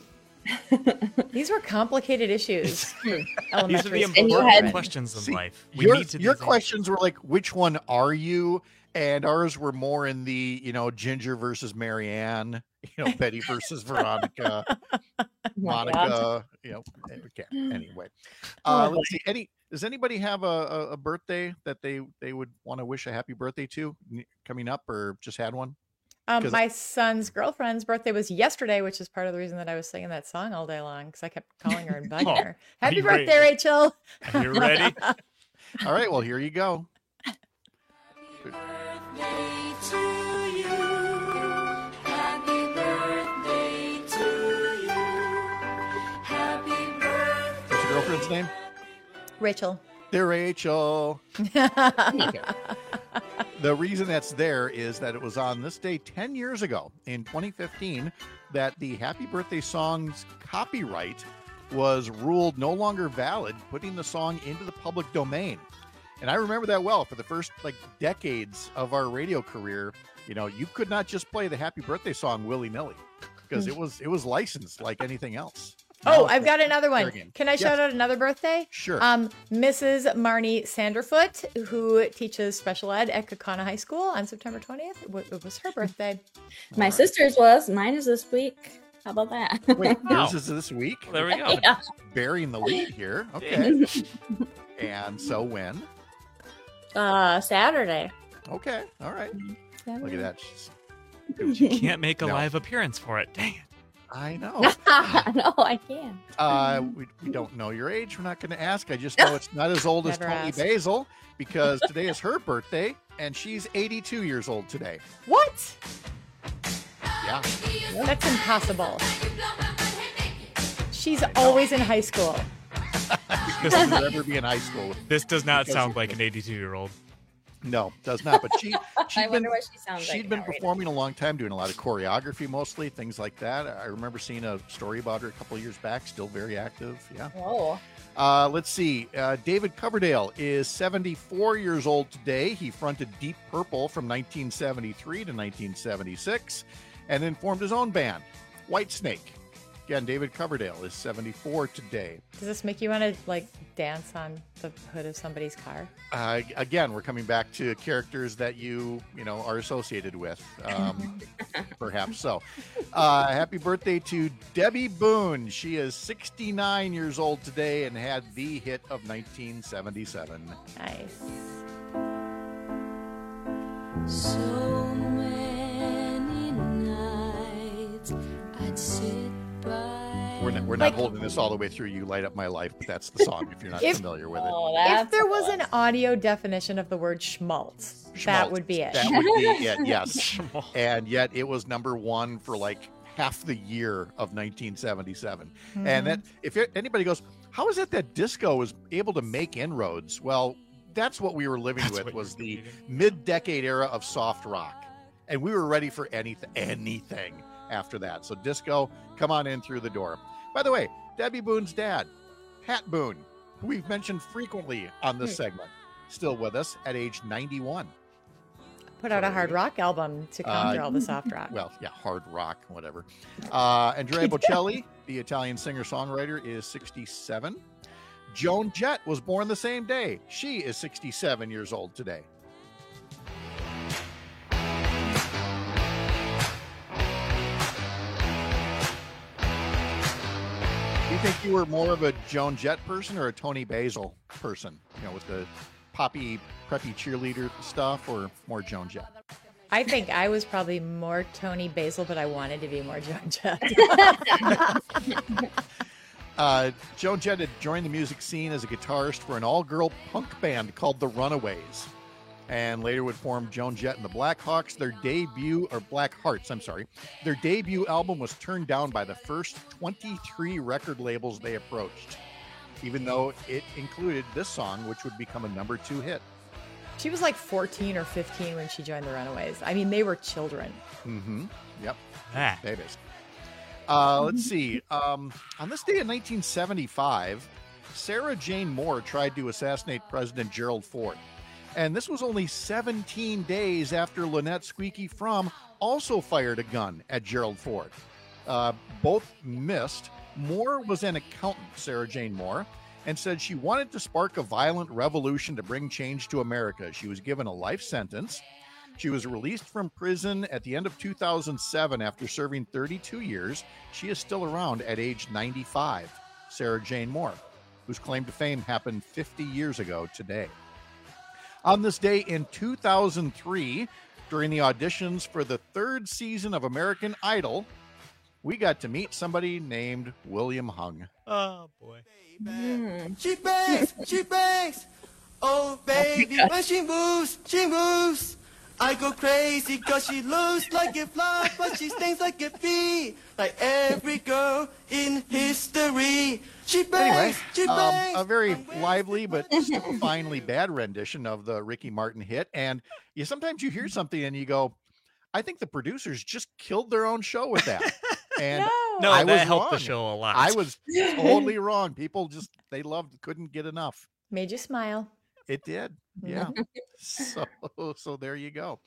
These were complicated issues. for These are elementary the school important children. questions in See, life. We your need to your do things. questions were like, which one are you? And ours were more in the, you know, Ginger versus Marianne, you know, Betty versus Veronica, my Monica, God. you know, okay. Anyway, uh, Oh, let's see. Any Does anybody have a, a, a birthday that they, they would want to wish a happy birthday to coming up, or just had one? Um, my son's girlfriend's birthday was yesterday, which is part of the reason that I was singing that song all day long, because I kept calling her and bugging Oh, her. Happy you birthday, ready? Rachel. Are you ready? All right, well, here you go. What's your girlfriend's name? Rachel. Dear Rachel. Okay. The reason that's there is that it was on this day ten years ago in twenty fifteen that the Happy Birthday song's copyright was ruled no longer valid, putting the song into the public domain. And I remember that well. For the first like decades of our radio career, you know, you could not just play the Happy Birthday song willy-nilly, because it was it was licensed like anything else. Oh, Now I've got another one. fair game. Can I Yes. shout out another birthday? Sure. Um, Missus Marnie Sanderfoot, who teaches special ed at Kaukauna High School on September twentieth. It wa- it was her birthday. My sister's was. Mine is this week. How about that? Wait, yours is this week? There we go. Yeah. Bearing the lead here. Okay. And so when? Uh, Saturday. Okay. All right. Look at that. She's- You can't make a No. live appearance for it. Dang it. I know. No, I can't. Uh, we, we don't know your age. We're not going to ask. I just know it's not as old as Never Tony ask. Basil, because today is her birthday, and she's eighty-two years old today. What? Yeah. That's impossible. She's always in high school. Because she'll never be in high school. This does not Because- sound like an eighty-two-year-old. No, does not. But she, she'd I been, wonder what she sounds like she'd been now, right performing a long time, doing a lot of choreography, mostly things like that. I remember seeing a story about her a couple of years back. Still very active. Yeah. Whoa. Uh, let's see. Uh, David Coverdale is seventy-four years old today. He fronted Deep Purple from nineteen seventy-three to nineteen seventy-six, and then formed his own band, Whitesnake. Again, David Coverdale is seventy-four today. Does this make you want to like dance on the hood of somebody's car? Uh, again, we're coming back to characters that you, you know, are associated with. Um, perhaps so. Uh, happy birthday to Debbie Boone. She is sixty-nine years old today and had the hit of nineteen seventy-seven. Nice. So many nights I'd sit by. We're not, we're not holding this all the way through. You Light Up My Life, but that's the song if you're not If- familiar with it. If there was an audio definition of the word schmaltz, that Schmaltz. would be it. That would be it, yes. And yet it was number one for like half the year of nineteen seventy-seven. Mhm. And that, if it- anybody goes, how is it that disco was able to make inroads? Well, that's what we were living That's with, what was you're the mid-decade era of soft rock. And we were ready for anything, anything after that. So disco, come on in through the door. By the way, Debbie Boone's dad, Pat Boone, who we've mentioned frequently on this Hmm. segment, still with us at age ninety-one. Put out a hard rock album to counter Uh, all the soft rock. Well, yeah, hard rock, whatever. Uh, Andrea Bocelli, the Italian singer-songwriter, is sixty-seven. Joan Jett was born the same day. She is sixty-seven years old today. Do you think you were more of a Joan Jett person or a Tony Basil person? You know, with the poppy, preppy cheerleader stuff, or more Joan Jett? I think I was probably more Tony Basil, but I wanted to be more Joan Jett. Uh, Joan Jett had joined the music scene as a guitarist for an all-girl punk band called the Runaways, and later would form Joan Jett and the Blackhawks. Their debut, or Black Hearts, I'm sorry. Their debut album was turned down by the first twenty-three record labels they approached, even though it included this song, which would become a number two hit. She was like fourteen or fifteen when she joined the Runaways. I mean, they were children. Mm-hmm. Yep. Ah. Babies. Uh, let's see. Um, on this day in nineteen seventy-five, Sarah Jane Moore tried to assassinate President Gerald Ford. And this was only seventeen days after Lynette Squeaky Fromm also fired a gun at Gerald Ford. Uh, both missed. Moore was an accountant, Sarah Jane Moore, and said she wanted to spark a violent revolution to bring change to America. She was given a life sentence. She was released from prison at the end of two thousand seven after serving thirty-two years. She is still around at age ninety-five, Sarah Jane Moore. whose claim to fame happened fifty years ago today. On this day in two thousand three, during the auditions for the third season of American Idol, we got to meet somebody named William Hung. Oh, boy. Mm. She bangs, she bangs. Oh, baby, when she moves, she moves. I go crazy cause she looks like a flower, but she stings like a bee. Like every girl in history. She bangs, Anyway, she um, bangs. a very lively but still finely bad rendition of the Ricky Martin hit. And you sometimes you hear something and you go, I think the producers just killed their own show with that. And No. No, I that was helped the wrong. show a lot. I was totally wrong. People just, they loved, couldn't get enough. Made you smile. It did. Yeah. so, so there you go.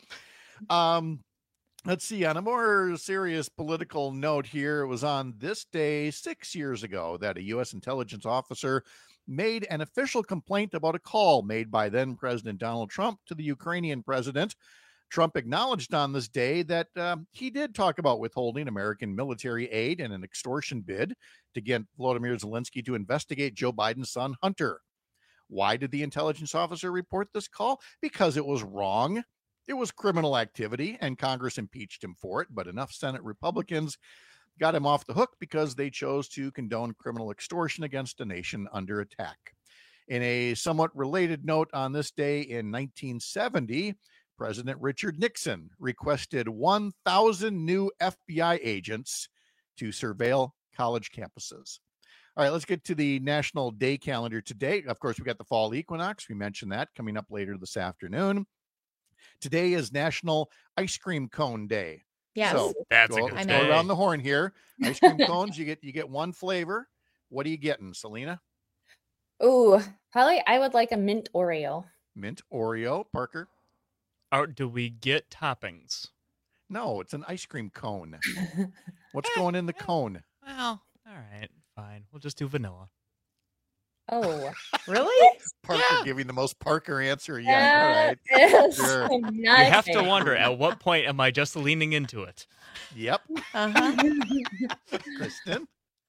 Um, let's see, on a more serious political note here, it was on this day six years ago that a U S intelligence officer made an official complaint about a call made by then President Donald Trump to the Ukrainian president. Trump acknowledged on this day that um, he did talk about withholding American military aid in an extortion bid to get Volodymyr Zelensky to investigate Joe Biden's son, Hunter. Why did the intelligence officer report this call? Because it was wrong. It was criminal activity, and Congress impeached him for it. But enough Senate Republicans got him off the hook because they chose to condone criminal extortion against a nation under attack. In a somewhat related note, on this day in nineteen seventy, President Richard Nixon requested one thousand new F B I agents to surveil college campuses. All right, let's get to the national day calendar today. Of course, we got the fall equinox. We mentioned that coming up later this afternoon. Today is National Ice Cream Cone Day. Yes. So That's go, a good let's day. go around the horn here. Ice cream cones, you get you get one flavor. What are you getting, Selena? Ooh, probably I would like a mint Oreo. Mint Oreo. Parker? Or do we get toppings? No, it's an ice cream cone. What's going in the cone? Well, all right, fine. We'll just do vanilla. Oh, really? Parker giving the most Parker answer yet. Yeah, All right. it's Sure. not You have to fair. wonder, at what point am I just leaning into it? Yep. Uh-huh. Kristen?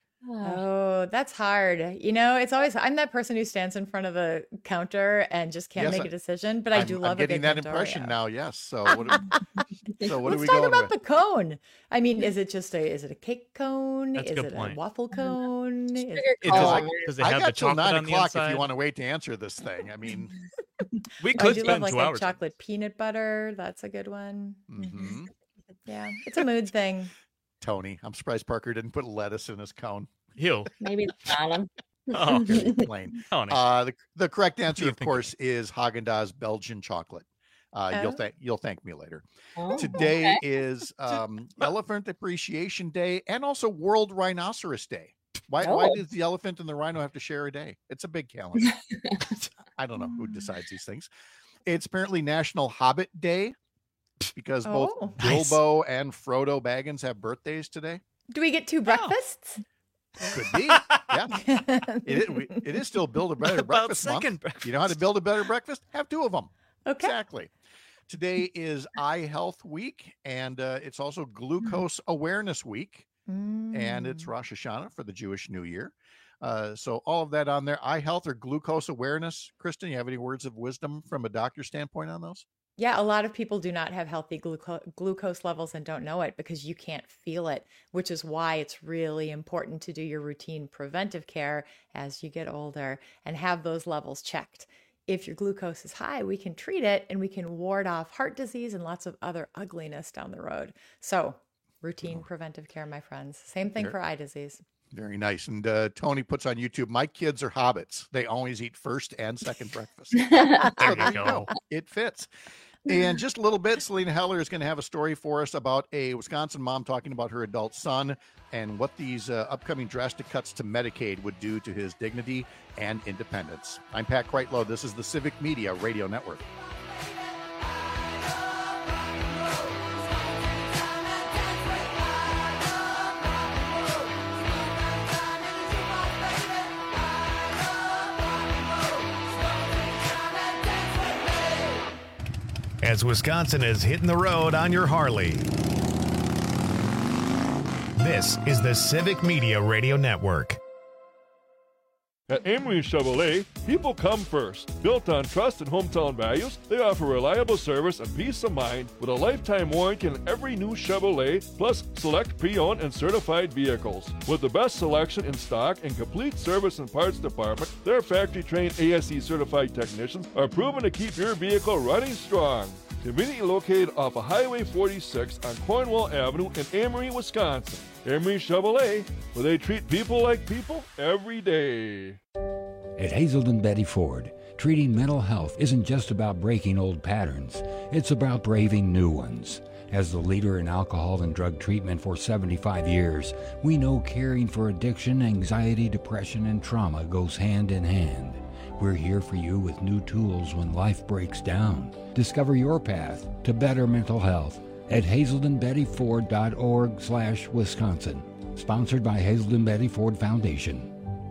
Oh, that's hard. You know, it's always, I'm that person who stands in front of the counter and just can't Yes, make I- a decision, but I I'm- do I'm love getting a good that mint impression Oreo. now, yes. So what, so what are Let's we talk going about with? the cone. I mean, is it just a, is it a cake cone? That's a is good it point. a waffle cone? Is- It does, does it I have got the till chocolate nine on the o'clock if inside? you want to wait to answer this thing. I mean, We I could do love spend like two a hours. chocolate peanut butter. That's a good one. mhm. Yeah, it's a mood thing. Tony, I'm surprised Parker didn't put lettuce in his cone. Ew. Maybe the bottom. Oh, Very plain. Tony. Uh, the, the correct What are answer, you of thinking? course, is Haagen-Dazs Belgian chocolate. Uh, You'll Oh. thank you'll thank me later. Oh, Today okay. is um, Elephant Appreciation Day and also World Rhinoceros Day. Why, why Oh. does the elephant and the rhino have to share a day? It's a big calendar. I don't know who decides these things. It's apparently National Hobbit Day because both Oh. Nice. Bilbo and Frodo Baggins have birthdays today. Do we get two breakfasts? Could be. Yeah. It is, we- it is still Build a Better What about Breakfast second month. You know how to build a better breakfast? Have two of them. Okay. Exactly. Today is Eye Health Week, and uh, it's also Glucose Awareness Week, and it's Mm. Rosh Hashanah for the Jewish New Year. Uh, so all of that on there. Eye health or glucose awareness. Kristen, you have any words of wisdom from a doctor standpoint on those? Yeah, a lot of people do not have healthy gluco- glucose levels and don't know it because you can't feel it, which is why it's really important to do your routine preventive care as you get older and have those levels checked. If your glucose is high, we can treat it and we can ward off heart disease and lots of other ugliness down the road. So, routine preventive care, my friends. Same thing There- for eye disease. Very nice. And uh, Tony puts on YouTube, my kids are hobbits. They always eat first and second breakfast. So There you go. It fits. And just a little bit, Selena Heller is going to have a story for us about a Wisconsin mom talking about her adult son and what these uh, upcoming drastic cuts to Medicaid would do to his dignity and independence. I'm Pat Kreitlow. This is the Civic Media Radio Network. As Wisconsin is hitting the road on your Harley. This is the Civic Media Radio Network. At Amory Chevrolet, people come first. Built on trust and hometown values, they offer reliable service and peace of mind with a lifetime warranty on every new Chevrolet, plus select pre-owned and certified vehicles. With the best selection in stock and complete service and parts department, their factory-trained A S E certified technicians are proven to keep your vehicle running strong. Conveniently located off of Highway forty-six on Cornwall Avenue in Amory, Wisconsin. Amory Chevrolet, where they treat people like people every day. At Hazelden Betty Ford, treating mental health isn't just about breaking old patterns, it's about braving new ones. As the leader in alcohol and drug treatment for seventy-five years, we know caring for addiction, anxiety, depression, and trauma goes hand in hand. We're here for you with new tools when life breaks down. Discover your path to better mental health at hazelden betty ford dot org slash Wisconsin. Sponsored by Hazelden Betty Ford Foundation.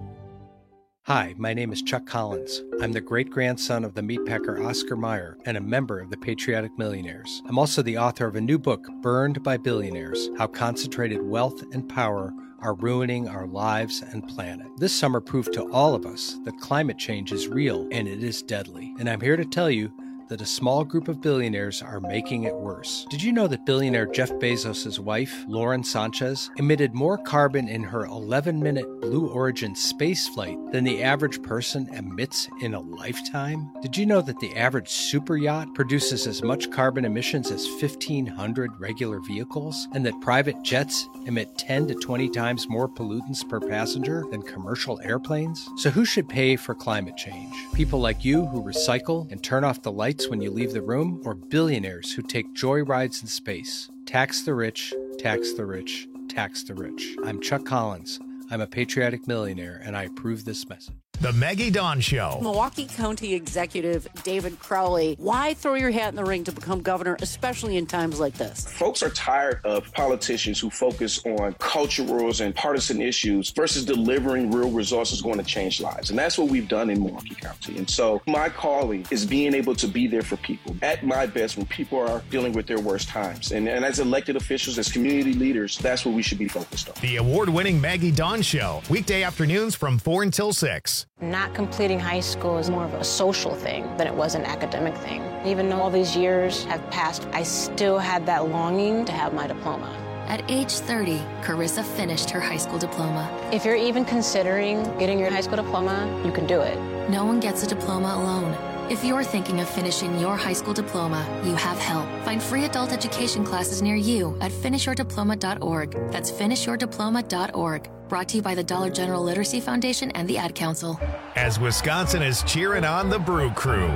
Hi, my name is Chuck Collins. I'm the great-grandson of the meatpacker Oscar Mayer and a member of the Patriotic Millionaires. I'm also the author of a new book, Burned by Billionaires: How Concentrated Wealth and Power are ruining our lives and planet. This summer proved to all of us that climate change is real and it is deadly. And I'm here to tell you that a small group of billionaires are making it worse. Did you know that billionaire Jeff Bezos' wife, Lauren Sanchez, emitted more carbon in her eleven-minute Blue Origin space flight than the average person emits in a lifetime? Did you know that the average super yacht produces as much carbon emissions as fifteen hundred regular vehicles, and that private jets emit ten to twenty times more pollutants per passenger than commercial airplanes? So who should pay for climate change? People like you who recycle and turn off the lights when you leave the room, or billionaires who take joy rides in space? Tax the rich, tax the rich, tax the rich. I'm Chuck Collins. I'm a patriotic millionaire, and I approve this message. The Maggie Dawn Show. Milwaukee County Executive David Crowley, why throw your hat in the ring to become governor, especially in times like this? Folks are tired of politicians who focus on culturals and partisan issues versus delivering real results that's going to change lives. And that's what we've done in Milwaukee County. And so my calling is being able to be there for people at my best when people are dealing with their worst times. And, and as elected officials, as community leaders, that's what we should be focused on. The award-winning Maggie Dawn Show, weekday afternoons from four until six. Not completing high school is more of a social thing than it was an academic thing. Even though all these years have passed, I still had that longing to have my diploma. At age thirty, Carissa finished her high school diploma. If you're even considering getting your high school diploma, you can do it. No one gets a diploma alone. If you're thinking of finishing your high school diploma, you have help. Find free adult education classes near you at finish your diploma dot org. That's finish your diploma dot org. Brought to you by the Dollar General Literacy Foundation and the Ad Council. As Wisconsin is cheering on the Brew Crew.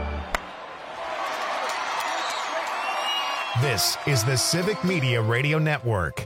This is the Civic Media Radio Network.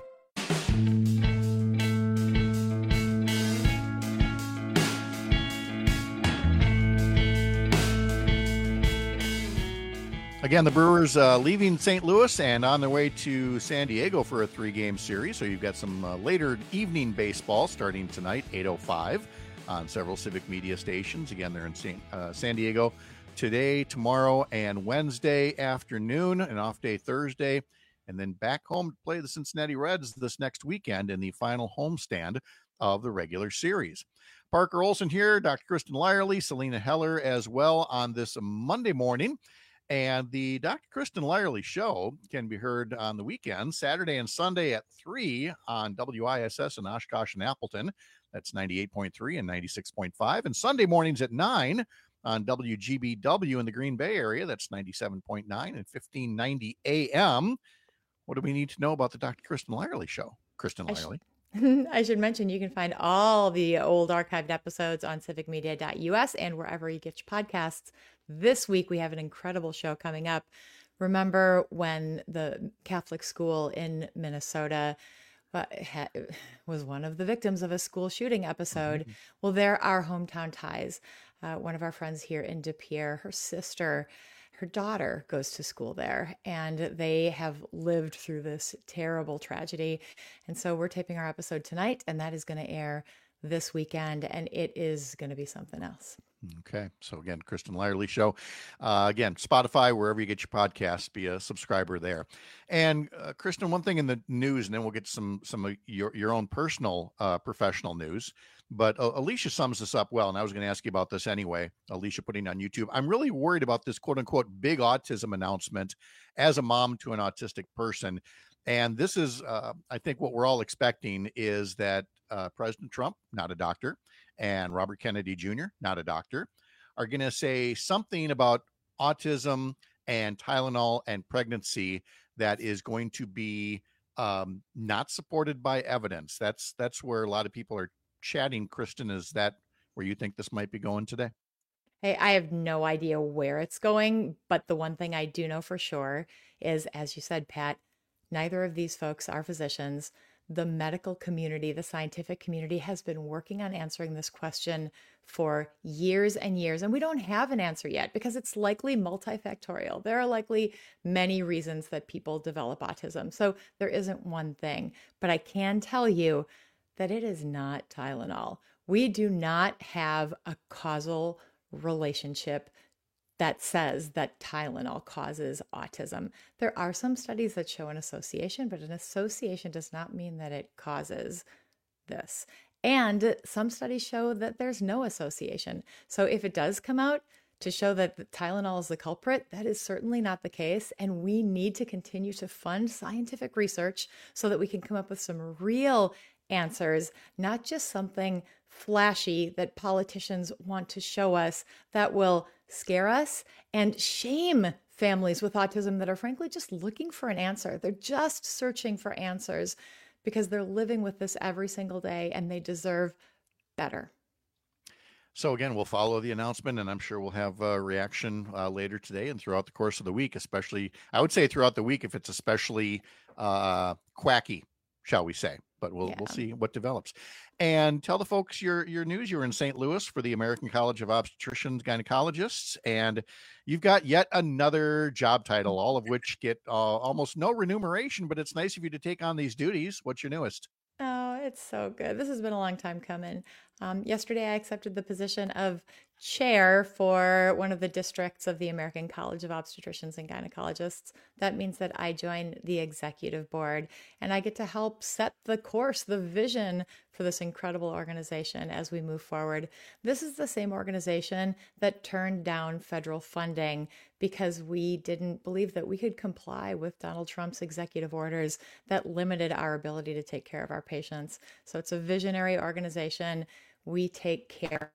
Again, the Brewers uh, leaving Saint Louis and on their way to San Diego for a three-game series. So you've got some uh, later evening baseball starting tonight, eight oh five, on several Civic Media stations. Again, they're in Saint, uh, San Diego today, tomorrow, and Wednesday afternoon, an off day Thursday, and then back home to play the Cincinnati Reds this next weekend in the final homestand of the regular series. Parker Olson here, Doctor Kristen Lyerly, Selena Heller as well on this Monday morning. And the Doctor Kristen Lyerly Show can be heard on the weekend, Saturday and Sunday at three on W I S S in Oshkosh and Appleton. That's ninety-eight point three and ninety-six point five. And Sunday mornings at nine on W G B W in the Green Bay area. That's ninety-seven point nine and fifteen ninety A M. What do we need to know about the Doctor Kristen Lyerly Show? Kristen Lyerly. I should mention you can find all the old archived episodes on civic media dot U S and wherever you get your podcasts. This week, we have an incredible show coming up. Remember when the Catholic school in Minnesota uh, ha- was one of the victims of a school shooting episode? Mm-hmm. Well, there are hometown ties. Uh, one of our friends here in De Pere, her sister, her daughter goes to school there, and they have lived through this terrible tragedy. And so we're taping our episode tonight, and that is going to air this weekend, and it is going to be something else. Okay. So again, Kristen Lyerly Show. Uh, again, Spotify, wherever you get your podcasts, be a subscriber there. And uh, Kristen, one thing in the news, and then we'll get some some of your, your own personal uh, professional news. But uh, Alicia sums this up well, and I was going to ask you about this anyway. Alicia putting on YouTube. I'm really worried about this quote unquote big autism announcement as a mom to an autistic person. And this is, uh, I think, what we're all expecting is that uh, President Trump, not a doctor, and Robert Kennedy Junior, not a doctor, are going to say something about autism and Tylenol and pregnancy that is going to be um, not supported by evidence. That's that's where a lot of people are chatting. Kristen, is that where you think this might be going today? Hey, I have no idea where it's going, but the one thing I do know for sure is, as you said, Pat, neither of these folks are physicians. The medical community, the scientific community has been working on answering this question for years and years, and we don't have an answer yet because it's likely multifactorial. There are likely many reasons that people develop autism. So there isn't one thing, but I can tell you that it is not Tylenol. We do not have a causal relationship that says that Tylenol causes autism. There are some studies that show an association, but an association does not mean that it causes this. And some studies show that there's no association. So if it does come out to show that the Tylenol is the culprit, that is certainly not the case. And we need to continue to fund scientific research so that we can come up with some real answers, not just something flashy that politicians want to show us that will scare us and shame families with autism that are frankly just looking for an answer. They're just searching for answers because they're living with this every single day and they deserve better. So again, we'll follow the announcement, and I'm sure we'll have a reaction uh, later today and throughout the course of the week, especially, I would say throughout the week if it's especially uh, quacky, shall we say. But we'll yeah. we'll see what develops. And tell the folks your your news. You're in Saint Louis for the American College of Obstetricians Gynecologists, and you've got yet another job title, all of which get uh, almost no remuneration, but it's nice of you to take on these duties. What's your newest? Oh, it's so good. This has been a long time coming. Um, yesterday, I accepted the position of chair for one of the districts of the American College of Obstetricians and Gynecologists. That means that I join the executive board and I get to help set the course, the vision for this incredible organization as we move forward. This is the same organization that turned down federal funding because we didn't believe that we could comply with Donald Trump's executive orders that limited our ability to take care of our patients. So it's a visionary organization. We take care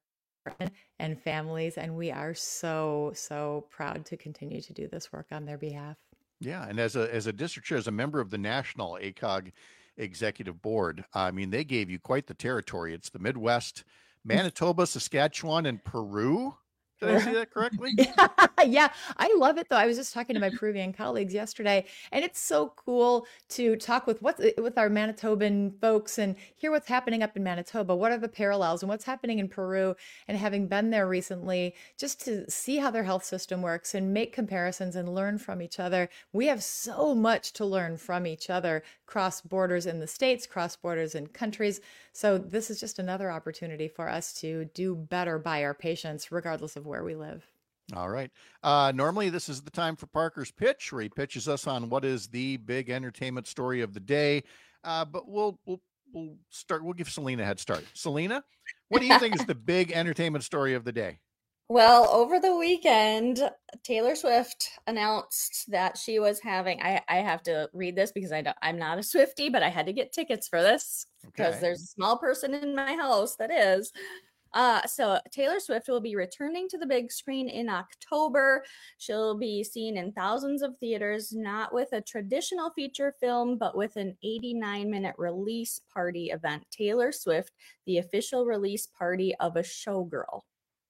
and families, and we are so, so proud to continue to do this work on their behalf. Yeah, and as a as a district chair, as a member of the National A C O G Executive Board, I mean, they gave you quite the territory. It's the Midwest, Manitoba, Saskatchewan, and Peru. Did I see that correctly? Yeah, yeah, I love it though. I was just talking to my Peruvian colleagues yesterday, and it's so cool to talk with what with our Manitoban folks and hear what's happening up in Manitoba. What are the parallels and what's happening in Peru? And having been there recently, just to see how their health system works and make comparisons and learn from each other. We have so much to learn from each other, cross borders in the states, cross borders in countries. So this is just another opportunity for us to do better by our patients, regardless of where we live. All right. Uh, normally, this is the time for Parker's pitch, where he pitches us on what is the big entertainment story of the day. Uh, but we'll we'll we'll start. We'll give Selena a head start. Selena, what do you think is the big entertainment story of the day? Well, over the weekend, Taylor Swift announced that she was having, I, I have to read this because I don't, I'm not a Swiftie, but I had to get tickets for this because Okay. there's a small person in my house that is. Uh, so Taylor Swift will be returning to the big screen in October. She'll be seen in thousands of theaters, not with a traditional feature film, but with an eighty-nine minute release party event. Taylor Swift, the official release party of a showgirl.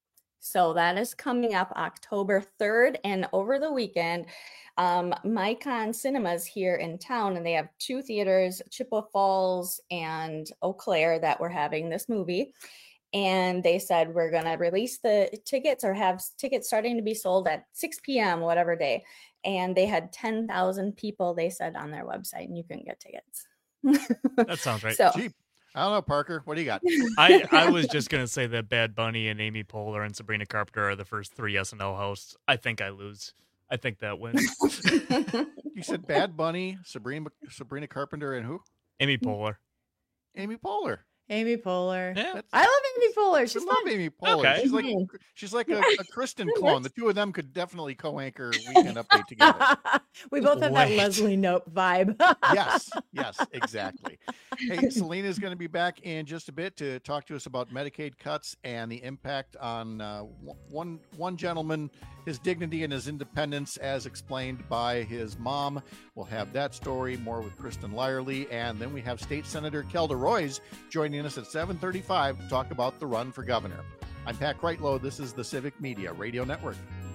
So that is coming up October third, and over the weekend, um, Mycon Cinemas here in town, and they have two theaters, Chippewa Falls and Eau Claire, that were having this movie. And they said, we're going to release the tickets or have tickets starting to be sold at six p.m., whatever day. And they had ten thousand people, they said, on their website, and you couldn't get tickets. That sounds right. So, Cheap. I don't know, Parker. What do you got? I, I was just going to say that Bad Bunny and Amy Poehler and Sabrina Carpenter are the first three S N L hosts. I think I lose. I think that wins. You said Bad Bunny, Sabrina Sabrina Carpenter, and who? Amy Poehler. Amy Poehler. Amy Poehler. Yeah. I love Amy Poehler. She's I love fun. Amy Poehler. Okay. She's like she's like a, a Kristen clone. The two of them could definitely co-anchor Weekend Update together. We both have that Wait. Leslie Knope vibe. Yes, yes, exactly. Hey, Selena is going to be back in just a bit to talk to us about Medicaid cuts and the impact on uh, one one gentleman, his dignity and his independence, as explained by his mom. We'll have that story, more with Kristen Lyerly, and then we have State Senator Kelda Roys joining us at seven thirty-five to talk about the run for governor. I'm Pat Kreitlow. This is the Civic Media Radio Network.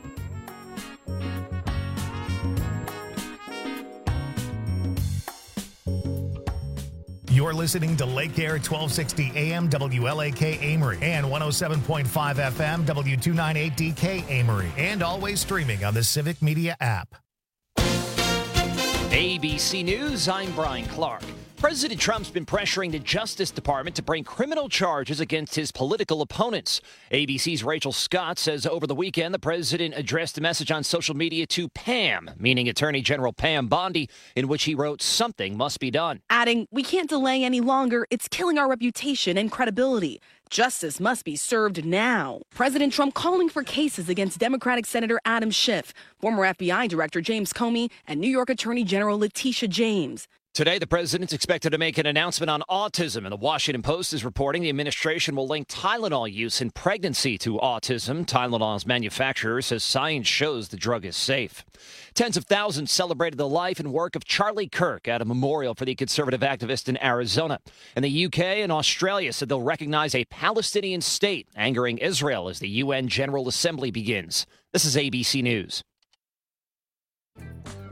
You're listening to Lake Air twelve sixty A M W L A K Amory and one oh seven point five F M W two ninety-eight D K Amory, and always streaming on the Civic Media app. A B C News, I'm Brian Clark. President Trump's been pressuring the Justice Department to bring criminal charges against his political opponents. A B C's Rachel Scott says over the weekend, the president addressed a message on social media to Pam, meaning Attorney General Pam Bondi, in which he wrote, "Something must be done." Adding, "We can't delay any longer. It's killing our reputation and credibility. Justice must be served now." President Trump calling for cases against Democratic Senator Adam Schiff, former F B I Director James Comey, and New York Attorney General Letitia James. Today, the president's expected to make an announcement on autism, and the Washington Post is reporting the administration will link Tylenol use in pregnancy to autism. Tylenol's manufacturer says science shows the drug is safe. Tens of thousands celebrated the life and work of Charlie Kirk at a memorial for the conservative activist in Arizona. And the U K and Australia said they'll recognize a Palestinian state, angering Israel as the U N General Assembly begins. This is A B C News.